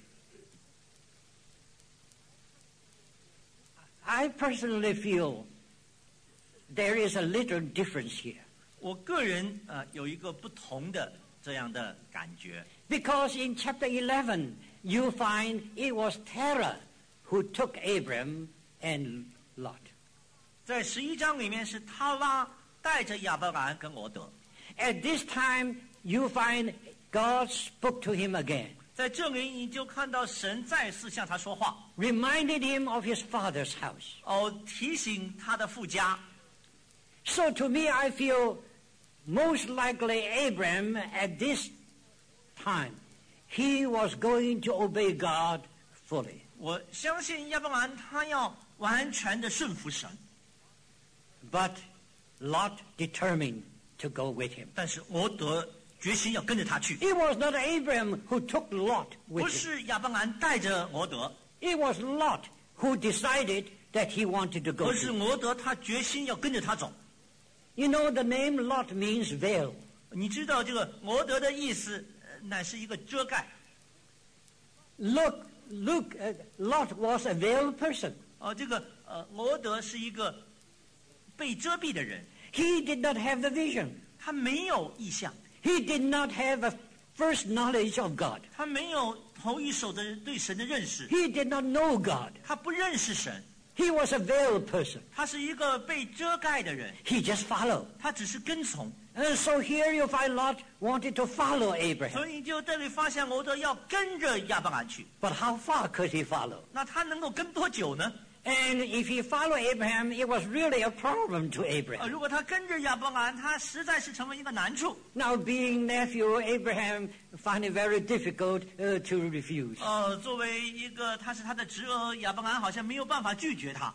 I personally feel there is a little difference here. 我个人呃有一个不同的这样的感觉， Because in chapter eleven, you find it was Terah who took Abram and Lot. 在十一章里面是他拉带着亚伯兰跟罗德， At this time, you find God spoke to him again, 在这里你就看到神再次向他说话， reminded him of his father's house. 哦，提醒他的父家。 So to me, I feel most likely Abram at this time, he was going to obey God fully. 我相信亚伯兰他要完全的顺服神， But Lot determined to go with him. 但是罗德决心要跟着他去。 It was not Abraham who took Lot 不 with him. 是亚伯兰带着罗德， It was Lot who decided that he wanted to go. 而是 to. 罗德他决心要跟着他走。 You know, the name Lot means veil. 你知道这个罗德的意思，呃乃是一个遮盖。 Look, look, uh, Lot was a veiled person. 哦、这个呃，罗德是一个被遮蔽的人， He did not have the vision. 他没有意向， He did not have a first knowledge of God. 他没有头一手的对神的认识， He did not know God. 他不认识神， He was a veiled person. 他是一个被遮盖的人， He just followed. 他只是跟从。 And so here you find Lot wanted to follow Abraham. 所以你就这里发现罗德要跟着亚伯兰去， But how far could he follow? 那他能够跟多久呢？ And if he followed Abraham, it was really a problem to 呃， Abraham. 如果他跟着亚伯兰，他实在是成为一个难处。 Now, being nephew, Abraham found it very difficult uh, to refuse. 呃，作为一个他是他的侄儿，亚伯兰好像没有办法拒绝他。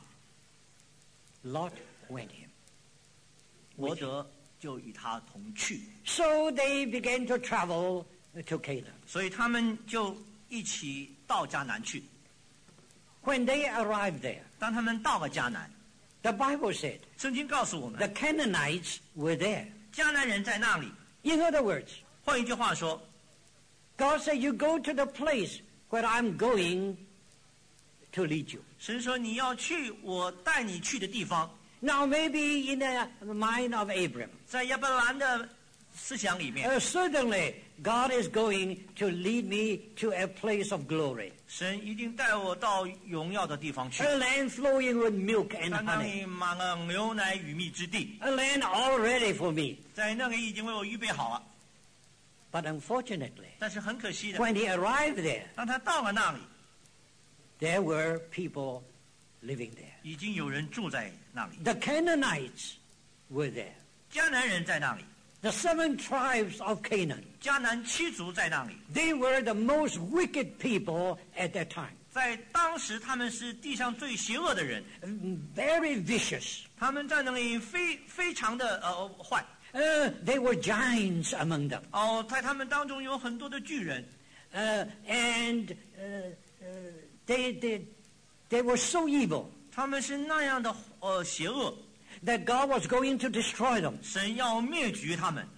Lot went him. 罗德就与他同去， So they began to travel to Canaan. 所以他们就一起到迦南去。 When they arrived there, 当他们到了迦南， the Bible said 圣经告诉我 the 们， Canaanites were there. 迦南人在那里。 In other words, 换一句话说， God said, you go to the place where I'm going to lead you. 神说你要去我带你去的地方。 Now, maybe in the mind of Abraham, 在亚伯兰的思想里面， uh, certainly God is going to lead me to a place of glory, 神一定带我到荣耀的地方去， a land flowing with milk and 在那 honey, 里满了牛奶与蜜之地， a land all ready for me. 在那里已经为我预备好了。 But unfortunately, 但是很可惜的， when he arrived there, 当他到了那里， there were people living there. 已经有人住在那里， The Canaanites were there. 迦南人在那里， The seven tribes of Canaan. 迦南七族在那里。 They were the most wicked people at that time. 在当时，他们是地上最邪恶的人， Very vicious. 他们在那里非非常的呃坏。 Uh, they were giants among them. 哦，在他们当中有很多的巨人， Uh, and uh, uh, they, they, they were so evil 他们是那样的呃邪恶， that God was going to destroy them. 神要灭绝他们。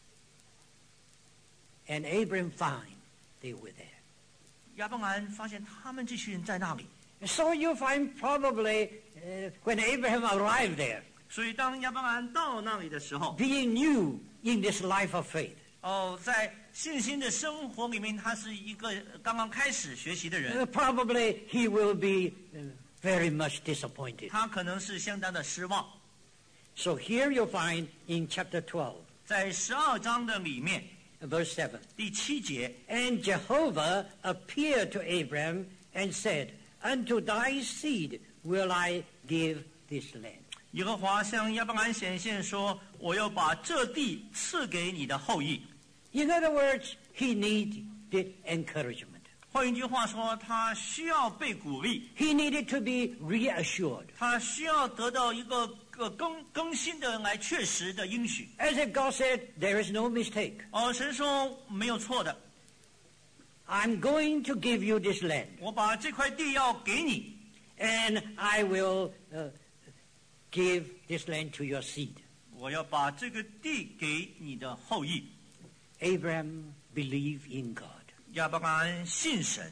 And Abraham found they were there. 亚伯兰发现他们这群人在那里， So you find probably uh, when Abraham arrived there, 所以当亚伯兰到那里的时候， being new in this life of faith, 哦，在信心的生活里面，他是一个刚刚开始学习的 uh, 人， probably he will be uh, very much disappointed. 他可能是相当的失望。 So here you find in chapter twelve, 在十二章的里面， verse seven, 第七节， and Jehovah appeared to Abraham and said, unto thy seed will I give this land. 耶和华向亚伯兰显现说：“我要把这地赐给你的后裔。” In other words, he needed encouragement. 换一句话说，他需要被鼓励， He needed to be reassured. 他需要得到一个个更更新的来确实的应许。 As if God said, there is no mistake. 哦，神说没有错的， I'm going to give you this land, 我把这块地要给你， and I will uh, give this land to your seed. 我要把这个地给你的后裔。 Abraham believed in God. 亚伯兰信神，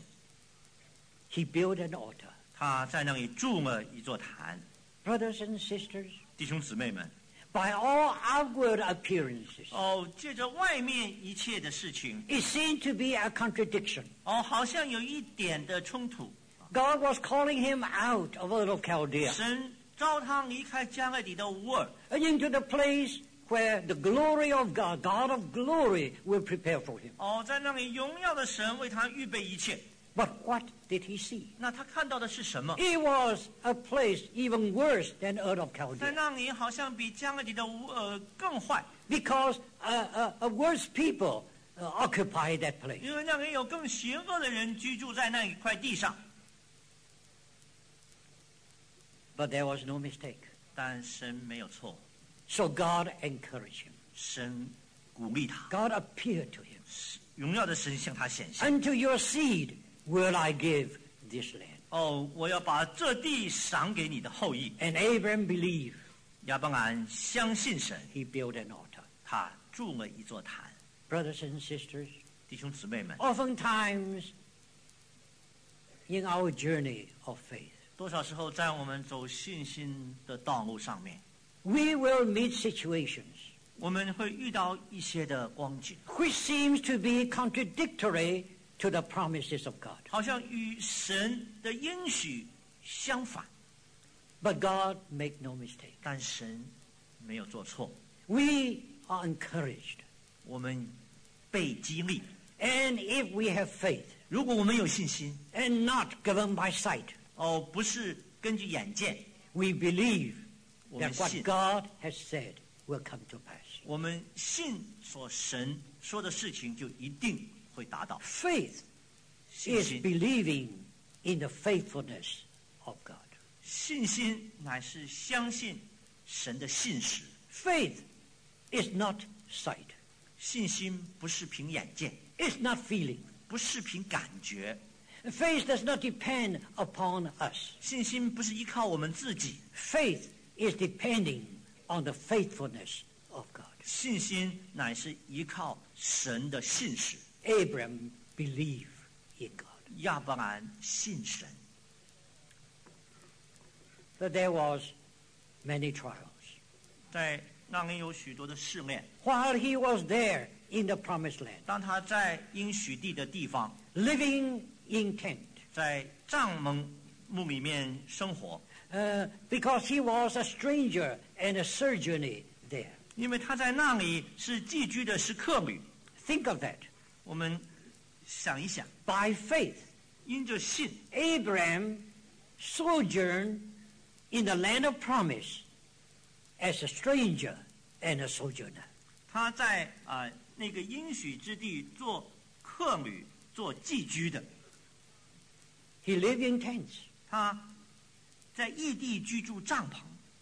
He built an altar. 他在那里筑了一座坛。 Brothers and sisters, 弟兄姊妹们， by all outward appearances, 哦，借着外面一切的事情， it seemed to be a contradiction. 哦，好像有一点的冲突。 God was calling him out of Ur of Chaldea 神召他离开加勒底的乌尔， into the place where the glory of God, God of glory, will prepare for him. 哦，在那里荣耀的神为他预备一切。 But what did he see? 那他看到的是什么？ It was a place even worse than Ur of 在 Chaldea. 那里好像比加勒底的乌尔更坏， Because uh, uh, uh, worse people uh, occupied that place. 因为那里有更邪恶的人居住在那一块地上。 But there was no mistake. 但神没有错， So God encouraged him. 神鼓励他， God appeared to him. 荣耀的神向他显现。 Unto your seed will I give this land. 哦，我要把这地赏给你的后裔。 And Abraham believed. 亚伯兰相信神， He built an altar. 他筑了一座坛。 Brothers and sisters, 弟兄姊妹们， oftentimes in our journey of faith, 多少时候在我们走信心的道路上面， we will meet situations 我们会遇到一些的光景， which seems to be contradictory to the promises of God. 好像与神的应许相反， But God make no mistake. 但神没有做错。 We are encouraged. 我们被激励， And if we have faith 如果我们有信心， and not governed by sight, 哦，不是根据眼见， we believe 我们 that what 信， God has said will come to pass. 我们信所神说的事情就一定会达到。 Faith 信 is 心， believing in the faithfulness of God. 信心乃是相信神的信实。 Faith is not sight. 信心不是凭眼见， It's not feeling. 不是凭感觉。 Faith does not depend upon us. 信心不是依靠我们自己， Faith is depending on the faithfulness of God. 信心乃是依靠神的信实。 Abraham believed in God. 亚伯兰信神， But there was many trials. 在那里有许多的试炼。 While he was there in the promised land, 当他在应许地的地方， living in tent, 在帐篷幕里面生活， uh, because he was a stranger and a sojourner there. 因为他在那里是寄居的，是客旅。 Think of that. 我们想一想， By faith, 因着信， Abraham sojourned in the land of promise as a stranger and a sojourner. 他在啊、呃、那个应许之地做客旅、做寄居的。 He lived in tents. 他在异地居住帐篷。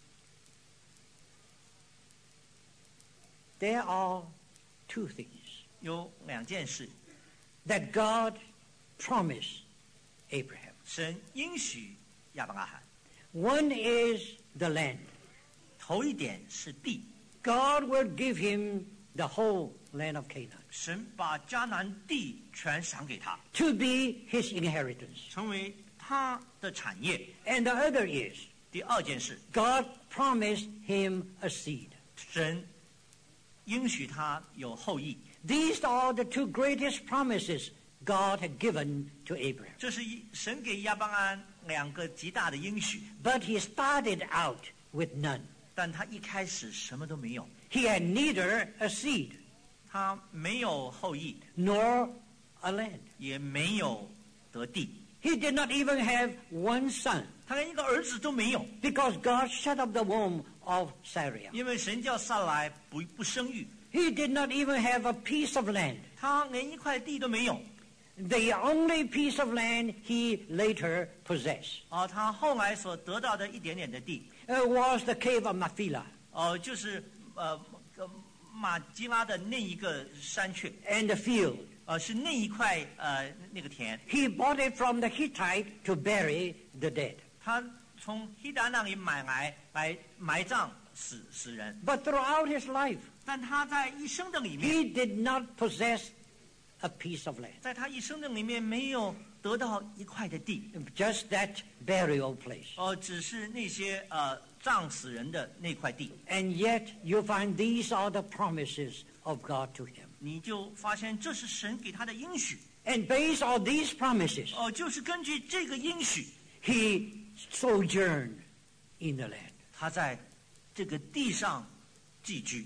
There are two things 有两件事， that God promised Abraham. 神应许亚伯拉罕。 One is the land. 头一点是地， God will give him the whole land of Canaan 神把迦南地全赏给他， to be his inheritance. 成为他的产业。 And the other is 第二件事， God promised him a seed. 神应许他有后裔。 These are the two greatest promises God had given to Abraham. 这是一神给亚伯拉罕两个极大的应许， But he started out with none. 但他一开始什么都没有， He had neither a seed 他没有后裔， nor a land. 也没有得地， He did not even have one son 他连一个儿子都没有， because God shut up the womb of Sarah. 因为神叫撒来不不生育， He did not even have a piece of land. 他连一块地都没有。 The only piece of land he later possessed 啊，他后来所得到的一点点的地， uh, was the cave of Machpelah 呃，就是呃呃马基拉的那一个山雀， and the field. 呃，是那一块呃那个田， He bought it from the Hittite to bury the dead. 他从希达那里买来来埋葬死死人， But throughout his life, 但他在一生的里面， he did not possess a piece of land, 在他一生的里面没有得到一块的地， just that burial place. 哦、只是那些呃葬死人的那块地， And yet you find these are the promises of God to him. 你就发现这是神给他的应许， And based on these promises, 哦、就是根据这个应许， he sojourned in the land. 他在这个地上寄居，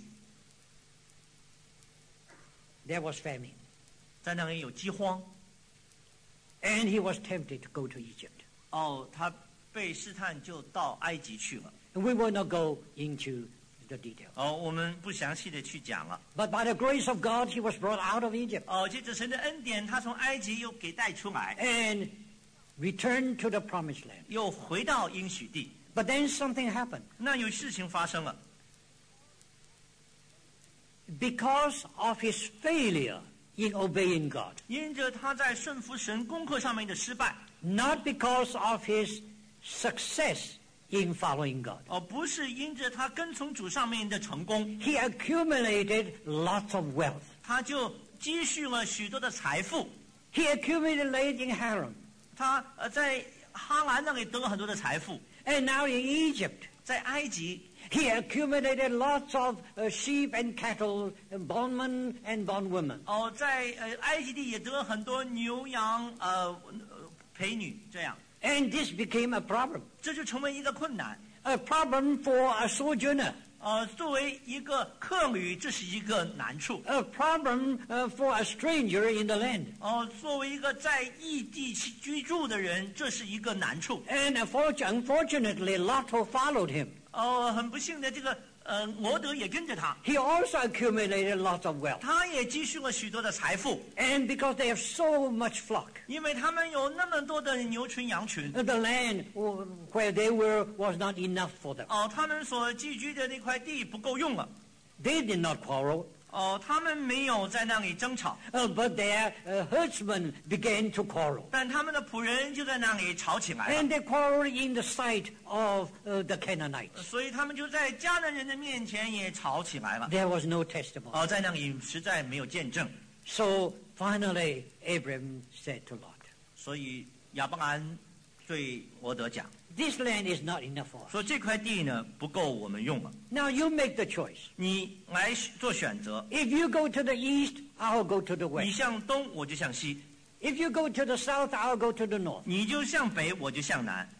There was famine. 在那里有饥荒， And he was tempted to go to Egypt. 哦，他被试探就到埃及去了。 And we will not go into the detail. 哦，我们不详细的去讲了。 But by the grace of God, he was brought out of Egypt 哦，借着神的恩典，他从埃及又给带出来， and returned to the promised land. 又回到应许地。 But then something happened. 那有事情发生了， Because of his failure in obeying God, 因着他在顺服神功课上面的失败， not because of his success in following God. 而不是因着他跟从主上面的成功， He accumulated lots of wealth. 他就积蓄了许多的财富。 He accumulated in Haran. 他呃在哈兰那里得了很多的财富， And now in Egypt, 在埃及 he accumulated lots of uh, sheep and cattle, uh, bondmen and bondwomen. 哦，在呃埃及地也得了很多牛羊呃呃陪女，这样 And this became a problem. 这就成为一个困难。 A problem for a sojourner. 呃，作为一个客旅，这是一个难处。 A problem uh, for a stranger in the land. 哦、作为一个在异地去居住的人，这是一个难处。 And unfortunately, Lot followed him. 哦、很不幸的，这个呃摩德也跟着他， He also accumulated lots of wealth. 他也积蓄了许多的财富， And because they have so much flock, 因为他们有那么多的牛群羊群。 uh, the land where they were was not enough for them. 哦、他们所寄居的那块地不够用了。 They did not quarrel, 哦、他们没有在那里争吵， uh, but their uh, herdsmen began to quarrel. 但他们的仆人就在那里吵起来了。 And they quarreled in the sight of uh, the Canaanites. 所以他们就在迦南人的面前也吵起来了。 There was no testimony. 哦，在那里实在没有见证， So finally, Abram said to Lot, 所以亚伯兰对罗德讲 this land is not enough for us. 说这块地呢不够我们用了， Now you make the choice. 你来做选择， If you go to the east, I'll go to the 你 west. 向东我就向西， If you go to the south, I'll go to the north. 你就向北我就向南。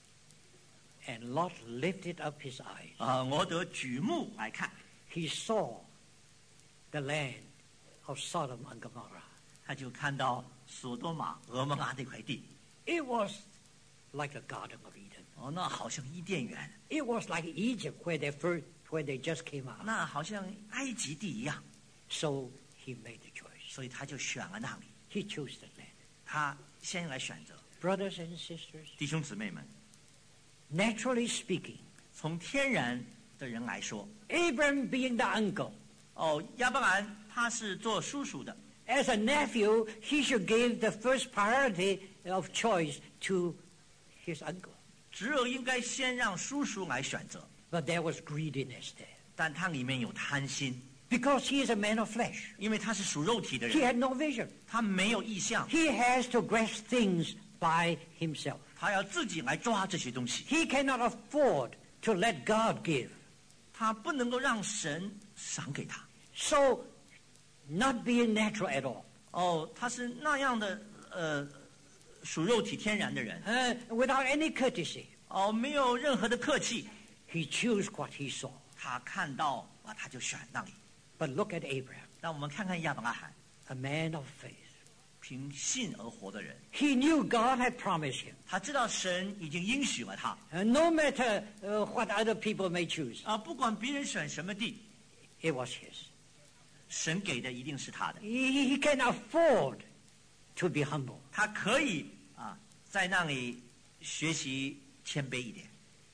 And Lot lifted up his eyes. 啊，罗德举目来看， He saw the land of Sodom and Gomorrah. 他就看到索多玛、俄摩拉这块地， It was like the Garden of Eden. 哦，那好像伊甸园， It was like Egypt where they first, where they just came out. 那好像埃及地一样， So he made the choice. 所以他就选了那里， He chose the land. 他先来选择。 Brothers and sisters, 弟兄姊妹们， naturally speaking, 从天然的人来说， Abram being the uncle, 哦，亚伯兰他是做叔叔的， as a nephew, he should give the first priority of choice to his uncle. 只有应该先让叔叔来选择， But there was greediness there. 但他里面有贪心， Because he is a man of flesh. 因为他是属肉体的 He 人， had no vision. 他没有意向， He has to grasp things by himself. 他要自己来抓这些东西， He cannot afford to let God give. 他不能够让神赏给他。 So, not being natural at all, 哦，他是那样的呃属肉体天然的人， uh, without any courtesy, 哦，没有任何的客气， he chose what he saw. 他看到啊他就选那里。 But look at Abraham, 让我们看看亚伯拉罕， a man of faith. 凭信而活的人， He knew God had promised him. 他知道神已经应许了他 Uh, no matter uh, what other people may choose, 啊，不管别人选什么地， it was his. 神给的一定是他的， He, he can afford to be humble. 他可以啊在那里学习谦卑一点。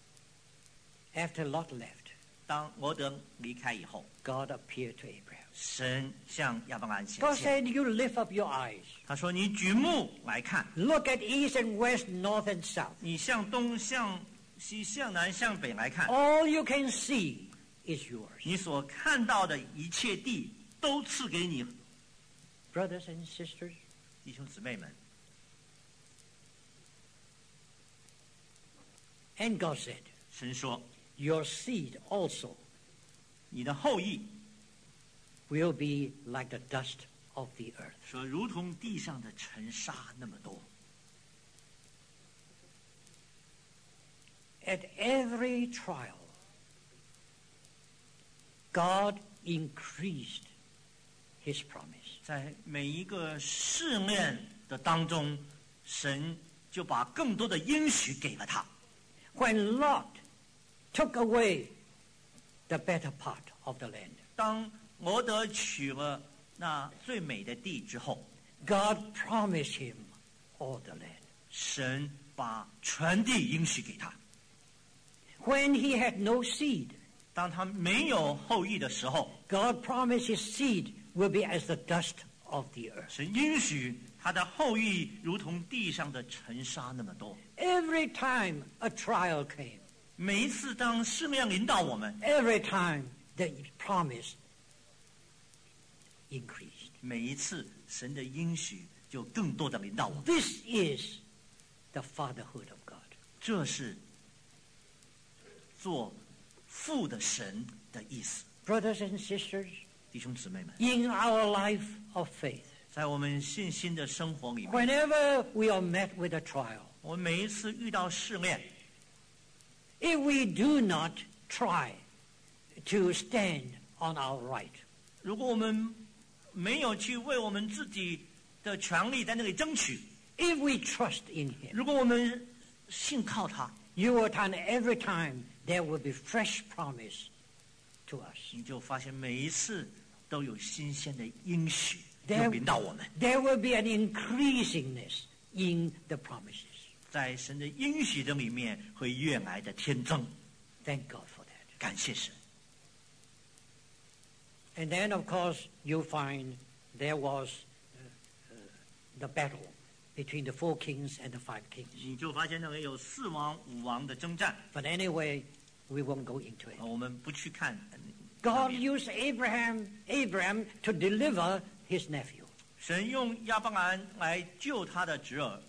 After Lot left, 当罗德离开以后， God appeared to Abraham. 神向亚伯拉罕显 God 现， said, you lift up your eyes. 他说：“你举目来看， Look at east and west, north and south. 你向东、向西、向南、向北来看， All you can see is yours. 你所看到的一切地都赐给你。” Brothers and sisters, 弟兄姊妹们， and God said, 神说 your seed also 你的后裔 will be like the dust of the earth. 说如同地上的尘沙那么多。 At every trial, God increased his promise. 在每一个试炼的当中，神就把更多的应许给了他。 When Lot took away the better part of the land, 当罗德取了那最美的地之后， God promised him all the land. 神把全地应许给他。 when he had no seed, 当他没有后裔的时候， God promised his seed will be as the dust of the earth. 神应许他的后裔如同地上的尘沙那么多。 Every time a trial came, 每一次当试炼临到我们， every time the promise increased. 每一次神的应许就更多的临到我们。 This is the fatherhood of God. 这是做父的神的意思。 Brothers and sisters, 弟兄姊妹们， in our life of faith, 在我们信心的生活里面， whenever we are met with a trial, 我们每一次遇到试炼， if we do not try to stand on our right, 如果我们没有去为我们自己的权利在那里争取， if we trust in him, 如果我们信靠他， you will find every time there will be fresh promise to us. 你就发现每一次都有新鲜的应许 There, 又临到我们。 there will be an increasingness in the promises. 在神的应许的里面会越来的添增。 Thank God for that. 感谢神。 And then, of course, you find there was uh, uh, the battle between the four kings and the five kings. 你就发现那里有四王五王的征战， But anyway, we won't go into it. 呃我们不去看。呃 God used Abraham, Abraham to deliver his nephew. 神用亚伯兰来救他的侄儿，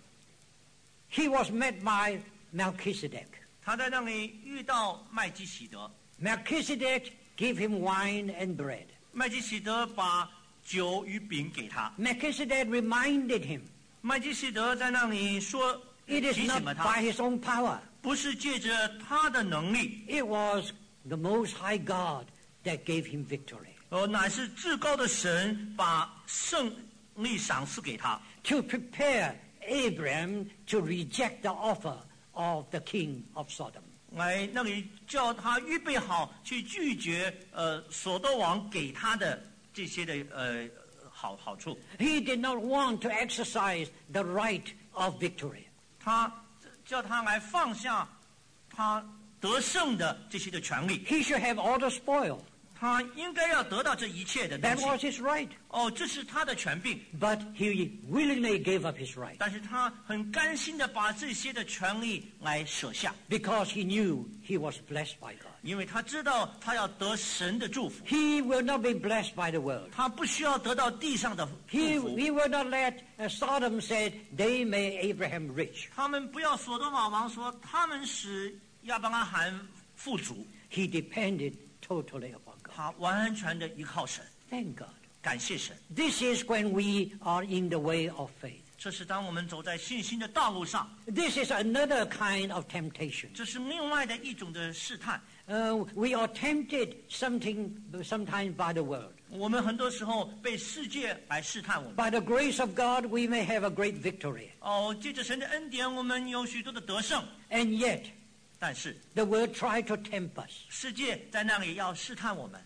He was met by Melchizedek. 他在那里遇到麦基喜德， Melchizedek gave him wine and bread. 麦基喜德把酒与饼给他， Melchizedek reminded him 麦基喜德在那里说， it is 提 not 醒了 by 他， his own power. 不是借着他的能力， It was the Most High God that gave him victory. 而乃是至高的神把胜利赏赐给他， To prepare Abraham to reject the offer of the king of Sodom. 来那里叫他预备好去拒绝呃所多王给他的这些的呃好好处。 He did not want to exercise the right of victory. 他叫他来放下他得胜的这些的权利， He should have all the spoil. 他应该要得到这一切的东 That 西。 was his right. 哦，这是他的权柄， But he willingly gave up his right 但是他很甘心的把这些的权利来舍下， because he knew he was blessed by God. 因为他知道他要得神的祝福， He will not be blessed by the world. 他不需要得到地上的 He, 祝福。 he will not let uh, Sodom said they made Abraham rich. 他们不要所多玛王说他们使亚伯拉罕富足， He depended totally upon God. 他完全的依靠神， Thank God. 感谢神。 This is when we are in the way of faith. 这是当我们走在信心的道路上， This is another kind of temptation. 这是另外的一种的试探。 Uh, we are tempted something, sometimes by the world. 我们很多时候被世界来试探我们。 By the grace of God, we may have a great victory. 哦，借着神的恩典，我们有许多的得胜， And yet, 但是 the world tried to tempt us. 世界在那里要试探我们。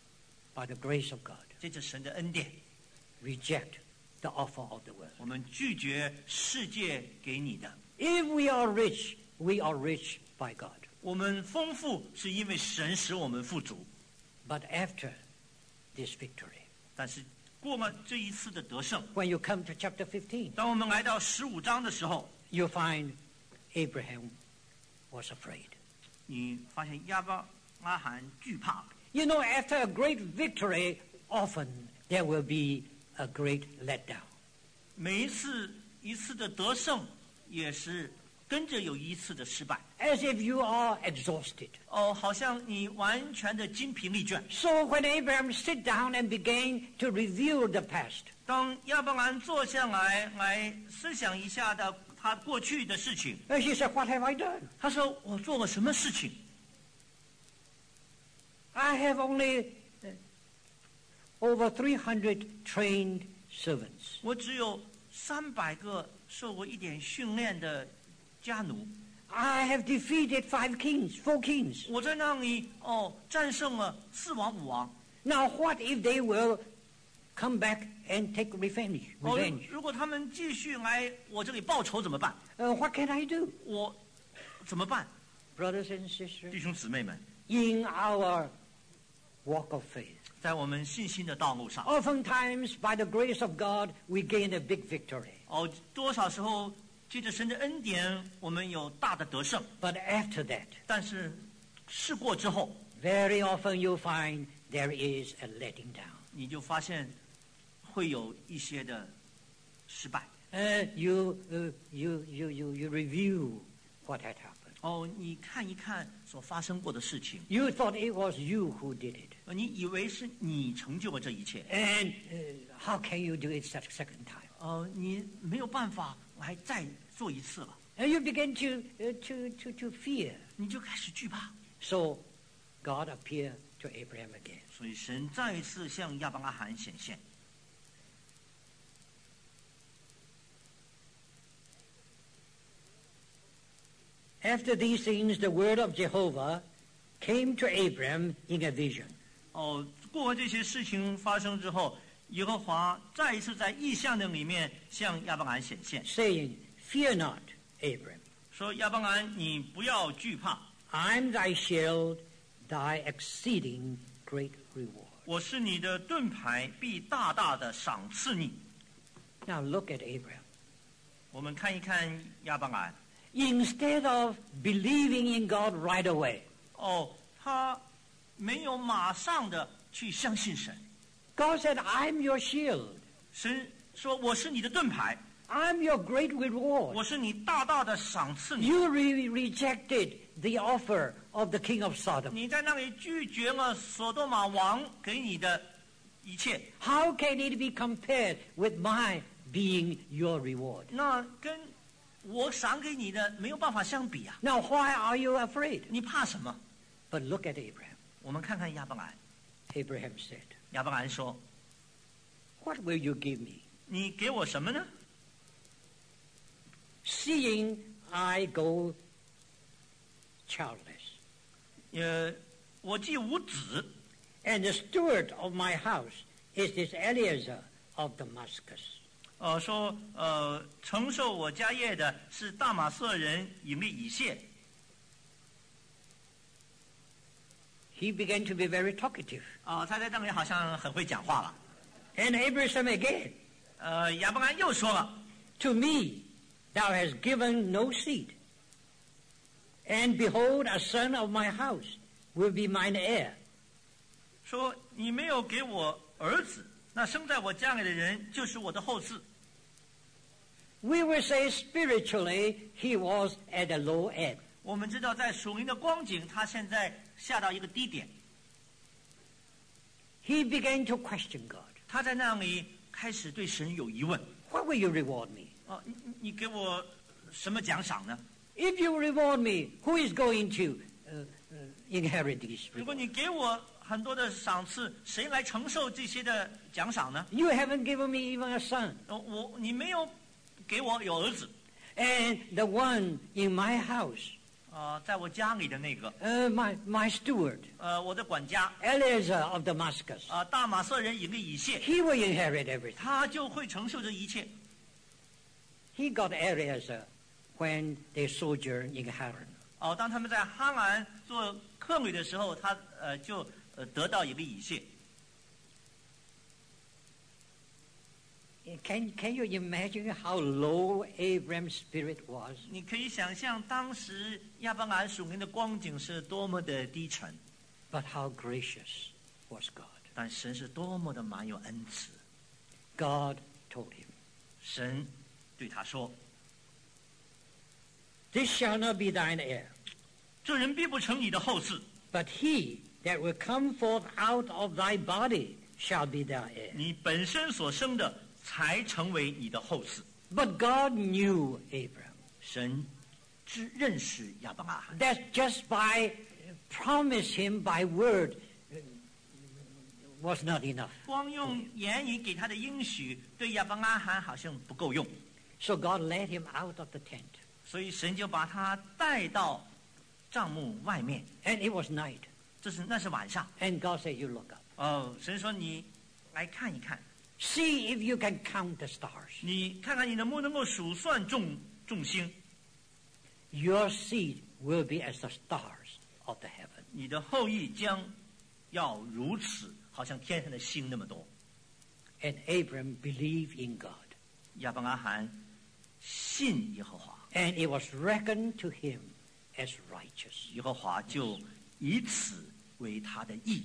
By the grace of God, 借着神的恩典， reject the offer of the world. 我们拒绝世界给你的。 If we are rich, we are rich by God. 我们丰富是因为神使我们富足， But after this victory, 但是过了这一次的得胜， when you come to chapter fifteen, 当我们来到十五章的时候， you find Abraham was afraid. 你发现亚伯拉罕惧怕。 You know, after a great victory, often there will be a great letdown. 每一次一次的得胜，也是跟着有一次的失败。 As if you are exhausted. 哦，好像你完全的精疲力倦。 So when Abraham sit down and began to review the past, 当亚伯兰坐下来来思想一下的他过去的事情， uh, he said, what have I done? 他说：“我做了什么事情？ I have only uh, over three hundred trained servants. 我只有三百个受过一点训练的家奴。 I have defeated five kings, four kings. 我在那里哦战胜了四王五王。 Now what if they will come back and take revenge? 哦， revenge? 如果他们继续来我这里报仇怎么办？ Uh, what can I do? 我怎么办？ brothers and sisters, 弟兄姊妹们， in our walk of faith, 在我们信心的道路上， oftentimes by the grace of God, we gain a big victory. 哦，多少时候借着神的恩典，我们有大的得胜， But after that, 但是试过之后， very often you'll find there is a letting down. 你就发现会有一些的失败。 Uh, you, uh, you, you, you, you review what had happened. 哦，你看一看所发生过的事情， You thought it was you who did it. 呃你以为是你成就了这一切， And uh, how can you do it a second time? 呃，你没有办法来再做一次了， And you begin to, uh, to, to, to fear. 你就开始惧怕。 So God appeared to Abraham again. 所以神再一次向亚伯拉罕显现。 After these things, the word of Jehovah came to Abraham in a vision. 哦，过完这些事情发生之后，耶和华再一次在异象的里面向亚伯兰显现， saying, Fear not, Abram. 说亚伯兰，你不要惧怕， I'm thy shield, thy exceeding great reward. 我是你的盾牌，必大大的赏赐你。 Now look at Abram. 我们看一看亚伯兰， Instead of believing in God right away, 哦，他没有马上的去相信神。 God said, I'm your shield. 神说我是你的盾牌， I'm your great 我 reward. 是你大大的赏赐你。 You re- rejected the offer of the king of Sodom. 你在那里拒绝了索多玛王给你的一切， How can it be compared with my being your reward? 那跟我赏给你的没有办法相比啊！ Now, why are you afraid? 你怕什么？ But look at Abraham. 我们看看亚伯兰。 Abraham said, 亚伯兰说 What will you give me? 你给我什么呢？ Seeing I go childless, 呃，我既无子， and the steward of my house is this Eliezer of Damascus. 呃，说呃，承受我家业的是大马色人以利以谢。 He began to be very talkative. 啊、他在那里好像很会讲话了。 And Abraham again, 呃，亚伯兰又说了， To me thou hast given no seed, and behold, a son of my house will be mine heir. 说你没有给我儿子，那生在我家里的人就是我的后嗣。 We will say spiritually he was at a low ebb. 我们知道，在属灵的光景，他现在下到一个低点， He began to question God. 他在那里开始对神有疑问。 What will you reward me? 哦，你你你给我什么奖赏呢？ If you reward me, who is going to uh, uh, inherit these 如果 rewards? 你给我很多的赏赐，谁来承受这些的奖赏呢？ You haven't given me even a son. 呃我你没有给我有儿子， And the one in my house, 呃，在我家里的那个， uh, my, my steward, 呃，我的管家， Eliezer of Damascus, 呃，大马色人以利以谢， he will inherit everything. 他就会承受这一切。 He got Eliezer when they sojourned in Haran. 哦，当他们在哈兰做客旅的时候，他呃就呃得到以利以谢。 Can, can you imagine how low Abraham's spirit was? 你可以想象当时亚伯兰属灵的光景是多么的低沉， But how gracious was God? 但神是多么的满有恩慈。 God told him, 神对他说 This shall not be thine heir, 这人必不成你的后嗣， but he that will come forth out of thy body shall be thy heir. 你本身所生的才成为你的后嗣。 But God knew Abraham. 神知认识亚伯拉罕， That just by promise him by word uh, was not enough. 光用言语给他的应许，对亚伯拉罕好像不够用， So God led him out of the tent. 所以神就把他带到帐幕外面。 And it was night. 这是那是晚上。 And God said, You look up. 哦，神说你来看一看， See if you can count the stars. 你看看你能不能够数算众众星， Your seed will be as the stars of the heaven. 你的后裔将要如此，好像天上的星那么多。 And Abram believed in God. 亚伯拉罕信耶和华， And it was reckoned to him as righteous. 耶和华就以此为他的义。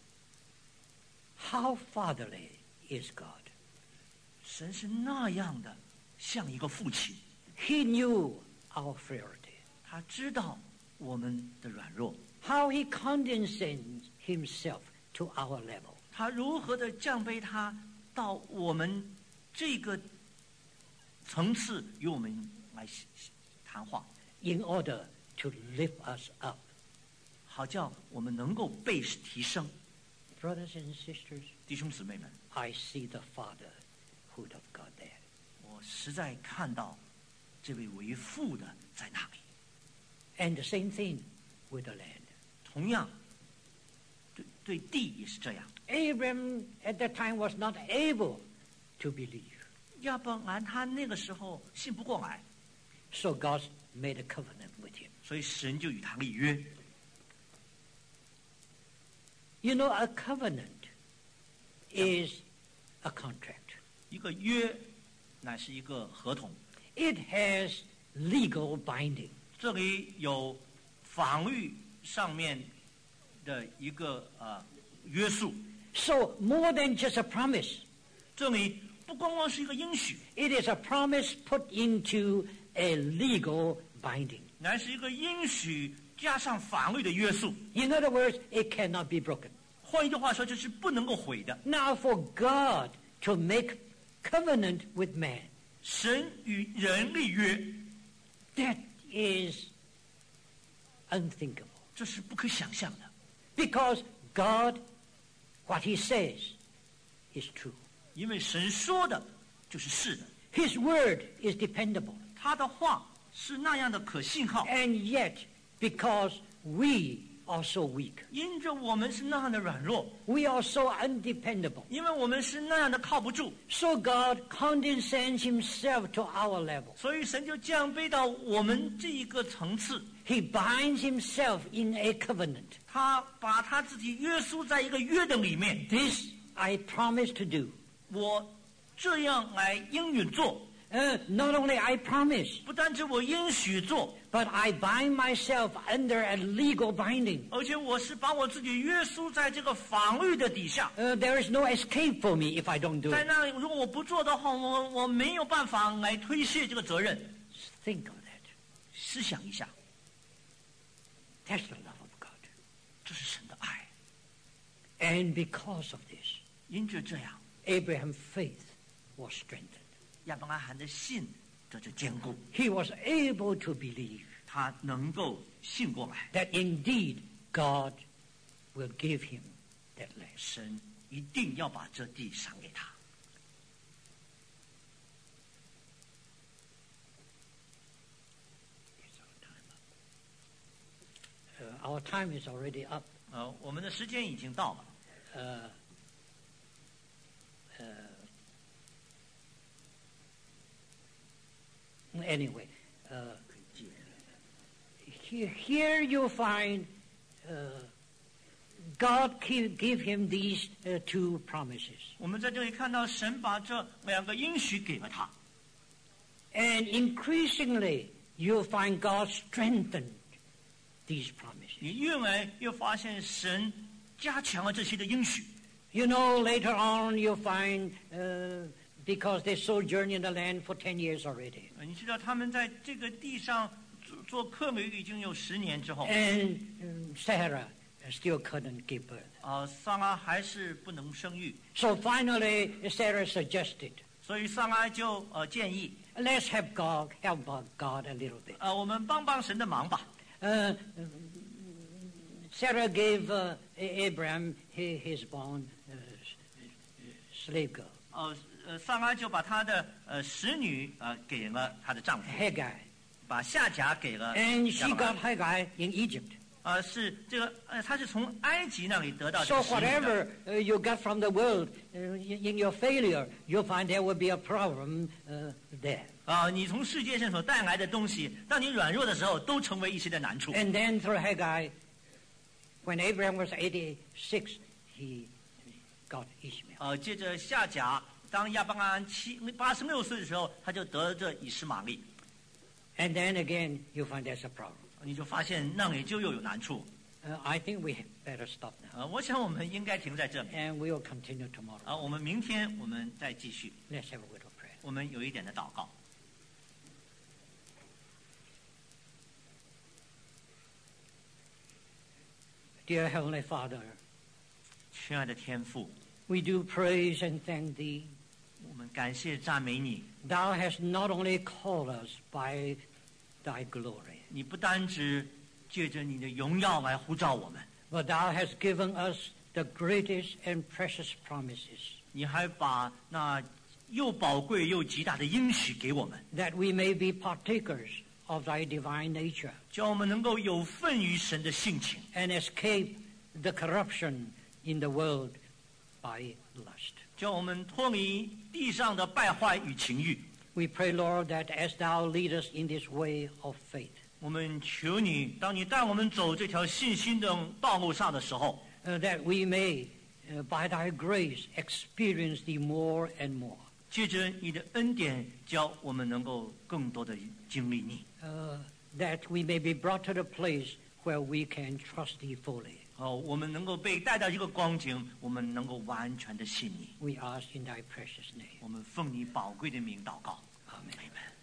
How fatherly is God? 神是那样的像一个父亲， He knew our frailty. 他知道我们的软弱， How he condescends himself to our level. 他如何的降卑他到我们这个层次与我们来谈话， in order to lift us up. 好叫我们能够被提升。 Brothers and sisters, 弟兄姊妹们， I see the fatherhood of God there. 我实在看到这位为父的在那里。 And the same thing with the land. 同样，对对地也是这样。 Abram at that time was not able to believe. 亚伯兰他那个时候信不过来， So God made a covenant with him. 所以神就与他立约。 You know, a covenant is a contract. 一个约乃是一个合同， It has legal binding. 这里有法律上面的一个呃约束， So more than just a promise, 这里不光光是一个应许， it is a promise put into a legal binding. 乃是一个应许加上法律的约束。 In other words, it cannot be broken. 换一句话说，就是不能够毁的。 Now for God to make covenant with man, 神与人立约， that is unthinkable. 这是不可想象的， Because God, what he says is true. 因为神说的就是是的， His word is dependable. 他的话是那样的可信号。 And yet, because we are so weak, 因着我们是那样的软弱， we are so undependable, 因为我们是那样的靠不住， so God condescends himself to our level. 所以神就降卑到我们这一个层次。 He binds himself in a covenant. 他把他自己约束在一个约的里面。 This I promise to do. 我这样来应允做， Uh, not only I promise, 不单止我应许做， but I bind myself under a legal binding. 而且我是把我自己约束在这个法律的底下。 Uh, there is no escape for me if I don't do 在 it. 那里，如果我不做的话，我我没有办法来推卸这个责任。 Think of that. 思想一下， That's the love of God. 这是神的爱。 And because of this, 因着这样， Abraham's faith was strengthened. 亚伯拉罕的信这就坚固， He was able to believe 他能够信过来， that indeed God will give him that land. 神一定要把这地赏给他。 Uh, our time is already up. 呃，我们的时间已经到了。 Uh, uh, anyway, uh, here, here you find uh, God give, give him these uh, two promises. 我们在这里看到神把这两个应许给了他， And increasingly you find God strengthened these promises. 你越来越发现神加强了这些的应许。 You know, later on you find, uh, because they sojourned in the land for ten years already. 呃你知道他们在这个地上做做客旅已经有十年之后， And um, Sarah still couldn't give birth. 呃，撒拉还是不能生育， So finally Sarah suggested, 所以撒拉就呃建议， let's have God, help God a little bit. 呃，我们帮帮神的忙吧。 Uh, Sarah gave uh, Abraham his, his born uh, slave girl, 呃呃，撒拉就把他的呃使女呃给了她的丈夫， Hagar. 把夏甲给了 And she 亚伯拉 got 罕 Hagar in Egypt. 啊，是这个呃，他是从埃及那里得到这 So 个使命的。 whatever uh, you got from the world uh, in in your failure, you'll find there will be a problem uh, there. 啊，你从世界上所带来的东西，当你软弱的时候，都成为一些的难处。 And then through Haggai, when Abraham was eighty-six, he got Ishmael. 呃，接着下甲，当亚伯拉罕七八十六岁的时候，他就得了这以实玛利。 And then again, you find there's a problem. 你就发现那里就又有难处。 Uh, I think we better stop now. 呃，我想我们应该停在这里。 And we will continue tomorrow. 啊，我们明天我们再继续。 Let's have a word of prayer. 我们有一点的祷告。 Dear Heavenly Father, 亲爱的天父， we do praise and thank Thee. 我们感谢赞美你。 Thou hast not only called us by Thy glory, 你不单只借着你的荣耀来呼召我们， but Thou hast given us the greatest and precious promises, 你还把那又宝贵又极大的应许给我们， that we may be partakers of Thy divine nature 叫我们能够有份于神的性情， and escape the corruption in the world by lust. 叫我们脱离地上的败坏与情欲。 We pray, Lord, that as Thou lead us in this way of faith, 我们求你，当你带我们走这条信心的道路上的时候， uh, that we may, uh, by Thy grace, experience Thee more and more. 借着你的恩典，叫我们能够更多的经历你。 Uh, that we may be brought to the place where we can trust Thee fully. 哦，我们能够被带到一个光景，我们能够完全的信你。 We ask in Thy precious name. 我们奉你宝贵的名祷告。 Amen. Amen